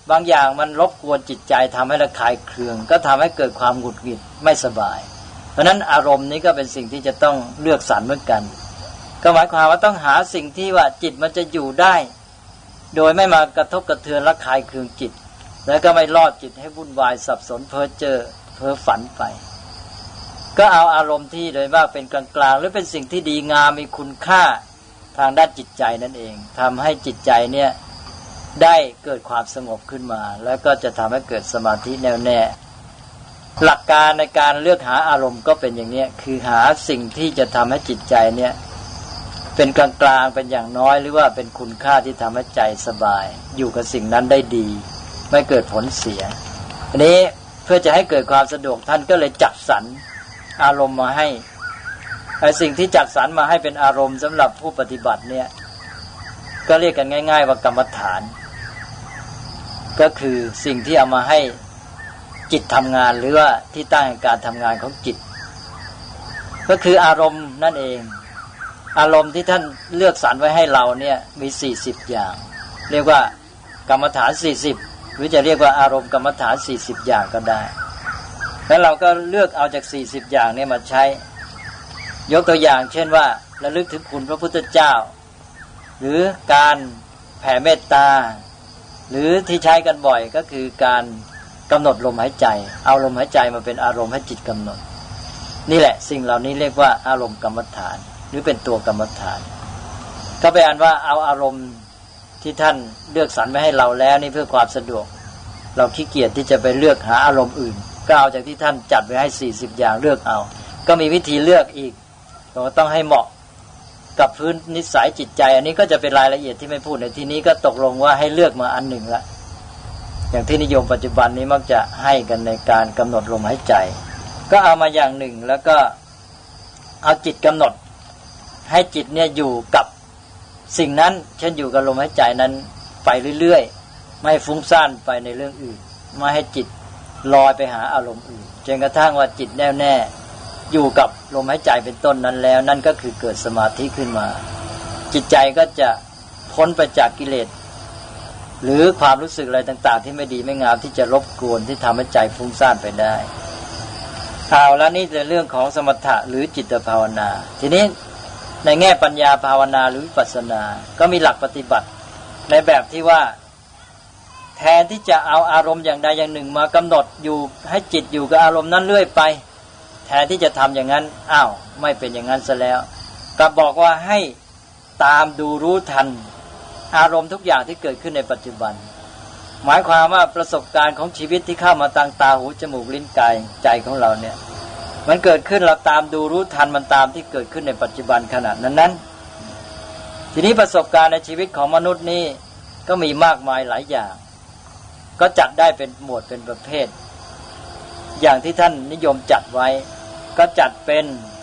บางอย่างมันรบกวนจิตใจทำให้ระคายเคืองก็ทำให้เกิดความหงุดหงิดไม่สบายเพราะนั้นอารมณ์นี้ก็เป็นสิ่งที่จะต้องเลือกสรรเหมือนกันก็หมายความว่าต้องหาสิ่งที่ว่าจิตมันจะอยู่ได้โดยไม่มากระทบกระเทือนระคายเคืองจิตแล้วก็ไม่ล่อจิตให้วุ่นวายสับสนเพ้อเจ้อเพ้อฝันไปก็เอาอารมณ์ที่โดยมากเป็นกลางๆหรือเป็นสิ่งที่ดีงามมีคุณค่าทางด้านจิตใจนั่นเองทำให้จิตใจเนี่ยได้เกิดความสงบขึ้นมาแล้วก็จะทำให้เกิดสมาธิแน่วแน่หลักการในการเลือกหาอารมณ์ก็เป็นอย่างนี้คือหาสิ่งที่จะทำให้จิตใจเนี่ยเป็นกลางๆเป็นอย่างน้อยหรือว่าเป็นคุณค่าที่ทำให้ใจสบายอยู่กับสิ่งนั้นได้ดีไม่เกิดผลเสียอันนี้เพื่อจะให้เกิดความสะดวกท่านก็เลยจัดสรรอารมณ์มาให้สิ่งที่จัดสรรมาให้เป็นอารมณ์สำหรับผู้ปฏิบัติเนี่ยก็เรียกกันง่ายๆว่ากรรมฐานก็คือสิ่งที่เอามาให้จิตทำงานหรือว่าที่ตั้งแห่งการทำงานของจิตก็คืออารมณ์นั่นเองอารมณ์ที่ท่านเลือกสรรไว้ให้เราเนี่ยมี40อย่างเรียกว่ากรรมฐาน40หรือจะเรียกว่าอารมณ์กรรมฐาน40อย่างก็ได้แล้วเราก็เลือกเอาจาก40อย่างนี้มาใช้ยกตัวอย่างเช่นว่าระลึกถึงคุณพระพุทธเจ้าหรือการแผ่เมตตาหรือที่ใช้กันบ่อยก็คือการกำหนดลมหายใจเอาลมหายใจมาเป็นอารมณ์ให้จิตกำหนดนี่แหละสิ่งเหล่านี้เรียกว่าอารมณ์กรรมฐานหรือเป็นตัวกรรมฐานก็ไปอ่านว่าเอาอารมณ์ที่ท่านเลือกสรรไว้ให้เราแล้วนี่เพื่อความสะดวกเราขี้เกียจที่จะไปเลือกหาอารมณ์อื่นก็เอาจากที่ท่านจัดไว้ให้40อย่างเลือกเอาก็มีวิธีเลือกอีกเราต้องให้เหมาะกับพื้นนิสัยจิตใจอันนี้ก็จะเป็นรายละเอียดที่ไม่พูดในที่นี้ก็ตกลงว่าให้เลือกมาอันหนึ่งละอย่างที่นิยมปัจจุบันนี้มักจะให้กันในการกำหนดลมหายใจก็เอามาอย่างหนึ่งแล้วก็เอาจิตกำหนดให้จิตเนี่ยอยู่กับสิ่งนั้นเช่นอยู่กับลมหายใจนั้นไปเรื่อยๆไม่ฟุ้งซ่านไปในเรื่องอื่นไม่ให้จิตลอยไปหาอารมณ์อื่นจนกระทั่งว่าจิตแน่วแน่อยู่กับลมหายใจเป็นต้นนั้นแล้วนั่นก็คือเกิดสมาธิขึ้นมาจิตใจก็จะพ้นไปจากกิเลสหรือความรู้สึกอะไรต่างๆที่ไม่ดีไม่งามที่จะรบกวนที่ทำให้ใจฟุ้งซ่านไปได้เอาแล้วนี่เป็นเรื่องของสมถะหรือจิตภาวนาทีนี้ในแง่ปัญญาภาวนาหรือวิปัสสนาก็มีหลักปฏิบัติในแบบที่ว่าแทนที่จะเอาอารมณ์อย่างใดอย่างหนึ่งมากำหนดอยู่ให้จิตอยู่กับอารมณ์นั้นเรื่อยไปแทนที่จะทำอย่างนั้นไม่เป็นอย่างนั้นซะแล้วกลับบอกว่าให้ตามดูรู้ทันอารมณ์ทุกอย่างที่เกิดขึ้นในปัจจุบันหมายความว่าประสบการณ์ของชีวิตที่เข้ามาทางตาหูจมูกลิ้นกายใจของเราเนี่ยมันเกิดขึ้นเราตามดูรู้ทันมันตามที่เกิดขึ้นในปัจจุบันขณะนั้นทีนี้ประสบการณ์ในชีวิตของมนุษย์นี่ก็มีมากมายหลายอย่างก็จัดได้เป็นหมวดเป็นประเภทอย่างที่ท่านนิยมจัดไว้ก็จัดเป็น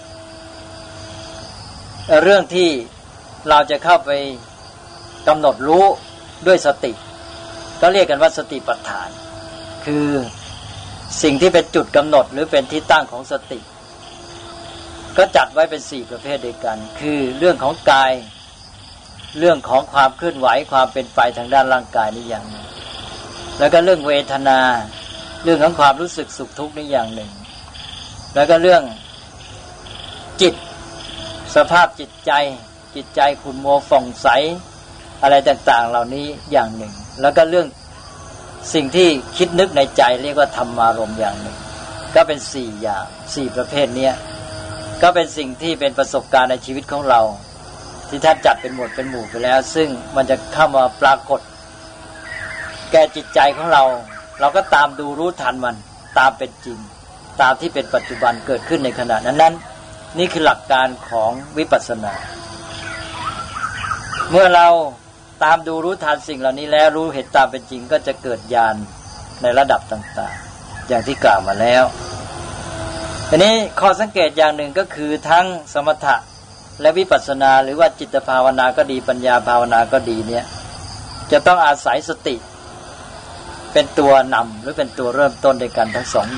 เรื่องที่เราจะเข้าไปกำหนดรู้ด้วยสติก็เรียกกันว่าสติปัฏฐานคือสิ่งที่เป็นจุดกำหนดหรือเป็นที่ตั้งของสติก็จัดไว้เป็น4ประเภทด้วยกันคือเรื่องของกายเรื่องของความเคลื่อนไหวความเป็นไปทางด้านร่างกายนี่อย่างหนึ่งแล้วก็เรื่องเวทนาเรื่องของความรู้สึกสุขทุกข์นี่อย่างหนึ่งแล้วก็เรื่องจิตสภาพจิตใจขุ่นมัวฝ่องใสอะไรต่างๆเหล่านี้อย่างหนึ่งแล้วก็เรื่องสิ่งที่คิดนึกในใจเรียกว่าธรรมารมณ์อย่างหนึ่งก็เป็น4อย่าง4ประเภทนี้ก็เป็นสิ่งที่เป็นประสบการณ์ในชีวิตของเราที่ท่านจัดเป็นหมวดเป็นหมู่ไปแล้วซึ่งมันจะเข้ามาปรากฏแก่จิตใจของเราก็ตามดูรู้ทันมันตามเป็นจริงตามที่เป็นปัจจุบันเกิดขึ้นในขณะนั้นนี่คือหลักการของวิปัสสนาเมื่อเราตามดูรู้ทันสิ่งเหล่านี้แล้วรู้เหตุตามเป็นจริงก็จะเกิดญาณในระดับต่างๆอย่างที่กล่าวมาแล้วทีนี้ข้อสังเกตอย่างหนึ่งก็คือทั้งสมถะและวิปัสสนาหรือว่าจิตภาวนาก็ดีปัญญาภาวนาก็ดีเนี่ยจะต้องอาศัยสติเป็นตัวนำหรือเป็นตัวเริ่มต้นในกันทั้ง2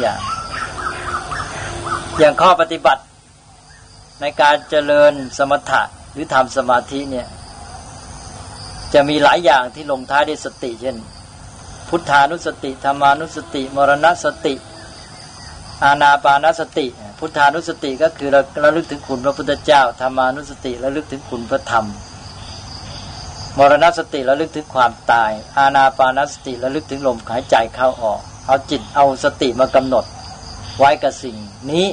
อย่างข้อปฏิบัติในการเจริญสมถะหรือทำสมาธิเนี่ยจะมีหลายอย่างที่ลงท้ายด้วยสติเช่นพุทธานุสติธรรมานุสติมรณสติอานาปานสติพุทธานุสติก็คือเราระลึกถึงคุณพระพุทธเจ้าธรรมานุสติระลึกถึงคุณพระธรรมมรณสติระลึกถึงความตายอานาปานสติระลึกถึงลมหายใจเข้าออกเอาจิตเอาสติมากำหนดไว้กับสิ่งนี้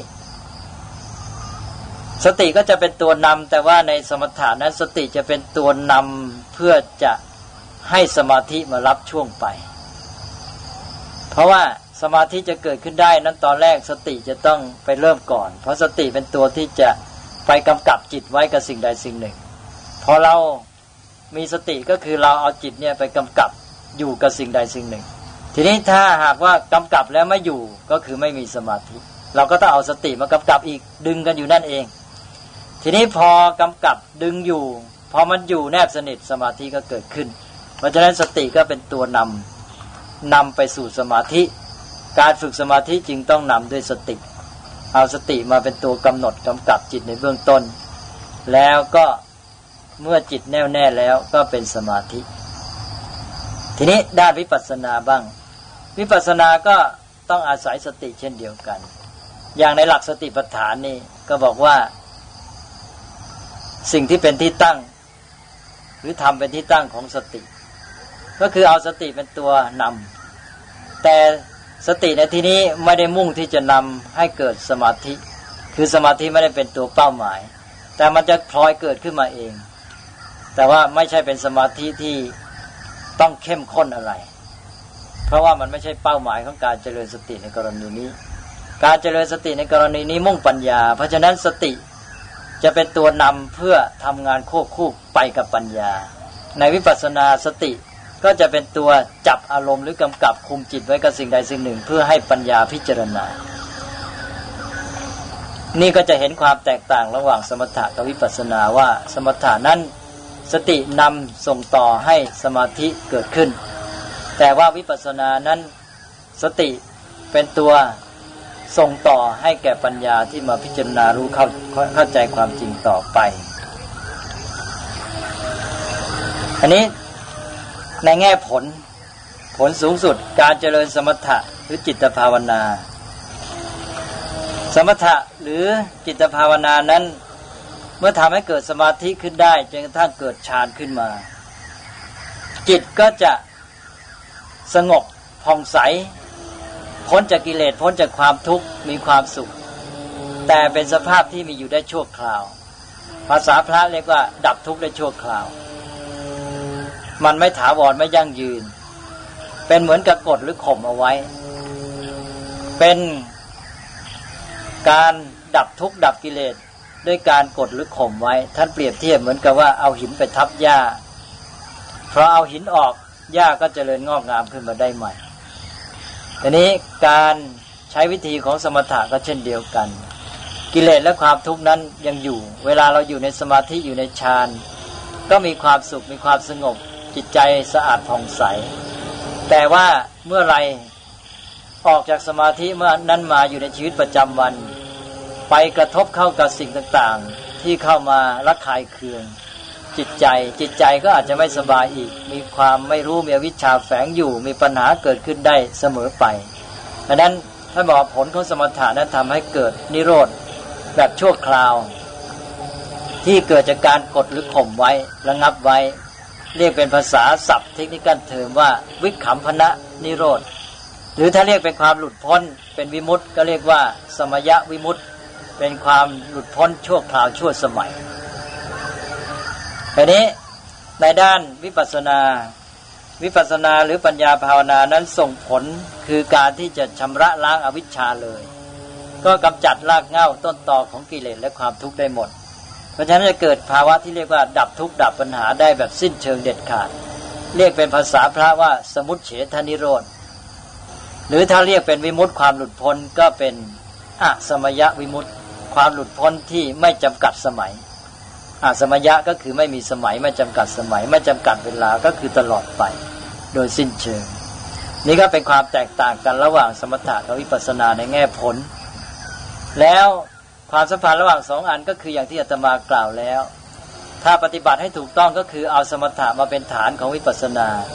สติก็จะเป็นตัวนำแต่ว่าในสมถะนั้นสติจะเป็นตัวนำเพื่อจะให้สมาธิมารับช่วงไปเพราะว่าสมาธิจะเกิดขึ้นได้นั้นตอนแรกสติจะต้องไปเริ่มก่อนเพราะสติเป็นตัวที่จะไปกำกับจิตไว้กับสิ่งใดสิ่งหนึ่งพอเรามีสติก็คือเราเอาจิตเนี่ยไปกำกับอยู่กับสิ่งใดสิ่งหนึ่งทีนี้ถ้าหากว่ากำกับแล้วไม่อยู่ก็คือไม่มีสมาธิเราก็ต้องเอาสติมากำกับอีกดึงกันอยู่นั่นเองทีนี้พอกำกับดึงอยู่พอมันอยู่แนบสนิทสมาธิก็เกิดขึ้นเพราะฉะนั้นสติก็เป็นตัวนำไปสู่สมาธิการฝึกสมาธิจึงต้องนำด้วยสติเอาสติมาเป็นตัวกำหนดกำกับจิตในเบื้องต้นแล้วก็เมื่อจิตแน่วแน่แล้วก็เป็นสมาธิทีนี้ด้านวิปัสสนาบ้างวิปัสสนาก็ต้องอาศัยสติเช่นเดียวกันอย่างในหลักสติปัฏฐานนี่ก็บอกว่าสิ่งที่เป็นที่ตั้งหรือทำเป็นที่ตั้งของสติก็คือเอาสติเป็นตัวนำแต่สติในที่นี้ไม่ได้มุ่งที่จะนำให้เกิดสมาธิคือสมาธิไม่ได้เป็นตัวเป้าหมายแต่มันจะพลอยเกิดขึ้นมาเองแต่ว่าไม่ใช่เป็นสมาธิที่ต้องเข้มข้นอะไรเพราะว่ามันไม่ใช่เป้าหมายของการเจริญสติในกรณีนี้การเจริญสติในกรณีนี้มุ่งปัญญาเพราะฉะนั้นสติจะเป็นตัวนำเพื่อทำงานควบคู่ไปกับปัญญาในวิปัสสนาสติก็จะเป็นตัวจับอารมณ์หรือกำกับคุมจิตไว้กับสิ่งใดสิ่งหนึ่งเพื่อให้ปัญญาพิจารณานี่ก็จะเห็นความแตกต่างระหว่างสมถะกับวิปัสสนาว่าสมถะนั้นสตินำส่งต่อให้สมาธิเกิดขึ้นแต่ว่าวิปัสสนานั้นสติเป็นตัวส่งต่อให้แก่ปัญญาที่มาพิจารณารู้เข้าใจความจริงต่อไปอันนี้ในแง่ผลสูงสุดการเจริญสมถะหรือจิตภาวนาสมถะหรือจิตภาวนานั้นเมื่อทำให้เกิดสมาธิขึ้นได้จนกระทั่งเกิดฌานขึ้นมาจิตก็จะสงบผ่องใสพ้นจากกิเลสพ้นจากความทุกข์มีความสุขแต่เป็นสภาพที่มีอยู่ได้ชั่วคราวภาษาพระเรียกว่าดับทุกข์ได้ชั่วคราวมันไม่ถาวรไม่ยั่งยืนเป็นเหมือนกับกดหรือข่มเอาไว้เป็นการดับทุกข์ดับกิเลสด้วยการกดหรือข่มไว้ท่านเปรียบเทียบเหมือนกับว่าเอาหินไปทับหญ้าเพราะเอาหินออกหญ้าก็เจริญงอกงามขึ้นมาได้ใหม่ทีนี้การใช้วิธีของสมถะก็เช่นเดียวกันกิเลสและความทุกข์นั้นยังอยู่เวลาเราอยู่ในสมาธิอยู่ในฌานก็มีความสุขมีความสงบจิตใจสะอาดผ่องใสแต่ว่าเมื่อไรออกจากสมาธิเมื่อนั้นมาอยู่ในชีวิตประจำวันไปกระทบเข้ากับสิ่งต่างๆที่เข้ามาระคายเคืองจิตใจก็อาจจะไม่สบายอีกมีความไม่รู้มีอวิชชาแฝงอยู่มีปัญหาเกิดขึ้นได้เสมอไปดังนั้นท่านบอกผลของสมถะนั้นทำให้เกิดนิโรธแบบชั่วคราวที่เกิดจากการกดหรือข่มไว้ระงับไว้เรียกเป็นภาษาศัพท์เทคนิคเทอมว่าวิคัมภนะนิโรธหรือถ้าเรียกเป็นความหลุดพ้นเป็นวิมุตติก็เรียกว่าสมยวิมุตติเป็นความหลุดพ้นชั่วคราวชั่วสมัยทีนี้ในด้านวิปัสสนาหรือปัญญาภาวนานั้นส่งผลคือการที่จะชำระล้างอวิชชาเลยก็กำจัดรากเหง้าต้นตอของกิเลสและความทุกข์ได้หมดเพราะฉะนั้นจะเกิดภาวะที่เรียกว่าดับทุกข์ดับปัญหาได้แบบสิ้นเชิงเด็ดขาดเรียกเป็นภาษาพระว่าสมุจเฉทนิโรธหรือถ้าเรียกเป็นวิมุตติความหลุดพ้นก็เป็นอสมยวิมุตติความหลุดพ้นที่ไม่จำกัดสมัยอสมยะก็คือไม่มีสมัยไม่จำกัดสมัยไม่จำกัดเวลาก็คือตลอดไปโดยสิ้นเชิงนี่ก็เป็นความแตกต่างกันระหว่างสมถะกับวิปัสสนาในแง่ผลแล้วความสัมพันธ์ระหว่างสองอันก็คืออย่างที่อาตมากล่าวแล้วถ้าปฏิบัติให้ถูกต้องก็คือเอาสมถะมาเป็นฐานของวิปัสสนา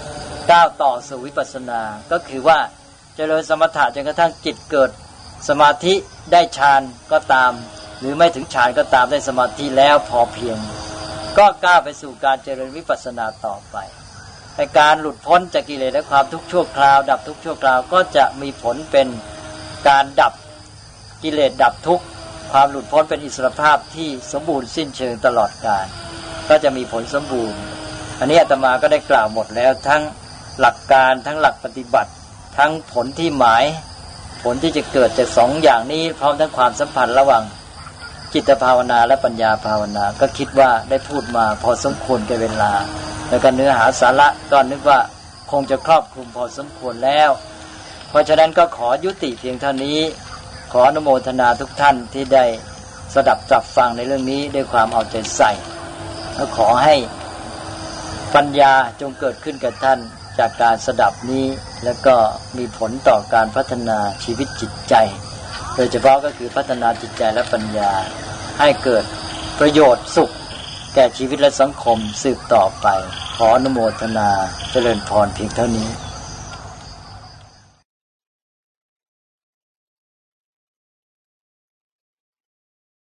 ก้าวต่อสู่วิปัสสนาก็คือว่าเจริญสมถะจนกระทั่งจิตเกิดสมาธิได้ฌานก็ตามหรือไม่ถึงฌานก็ตามได้สมาธิแล้วพอเพียงก็ก้าวไปสู่การเจริญวิปัสสนาต่อไปในการหลุดพ้นจากกิเลสและความทุกข์ชั่วคราวดับทุกข์ชั่วคราวก็จะมีผลเป็นการดับกิเลสดับทุกข์ความหลุดพ้นเป็นอิสรภาพที่สมบูรณ์สิ้นเชิงตลอดกาลก็จะมีผลสมบูรณ์อันนี้อาตมาก็ได้กล่าวหมดแล้วทั้งหลักการทั้งหลักปฏิบัติทั้งผลที่หมายผลที่จะเกิดจากสองอย่างนี้พร้อมทั้งความสัมพันธ์ระหว่างจิตภาวนาและปัญญาภาวนาก็คิดว่าได้พูดมาพอสมควรแก่เวลาแล้วก็เนื้อหาสาระก็นึกว่าคงจะครอบคลุมพอสมควรแล้วเพราะฉะนั้นก็ขอยุติเพียงเท่านี้ขออนุโมทนาทุกท่านที่ได้สดับจับฟังในเรื่องนี้ด้วยความเอาใจใส่และขอให้ปัญญาจงเกิดขึ้นกับท่านจากการสดับนี้แล้วก็มีผลต่อการพัฒนาชีวิตจิตใจโดยเฉพาะก็คือพัฒนาจิตใจและปัญญาให้เกิดประโยชน์สุขแก่ชีวิตและสังคมสืบต่อไปขออนุโมทนาเจริญพรเพียงเท่านี้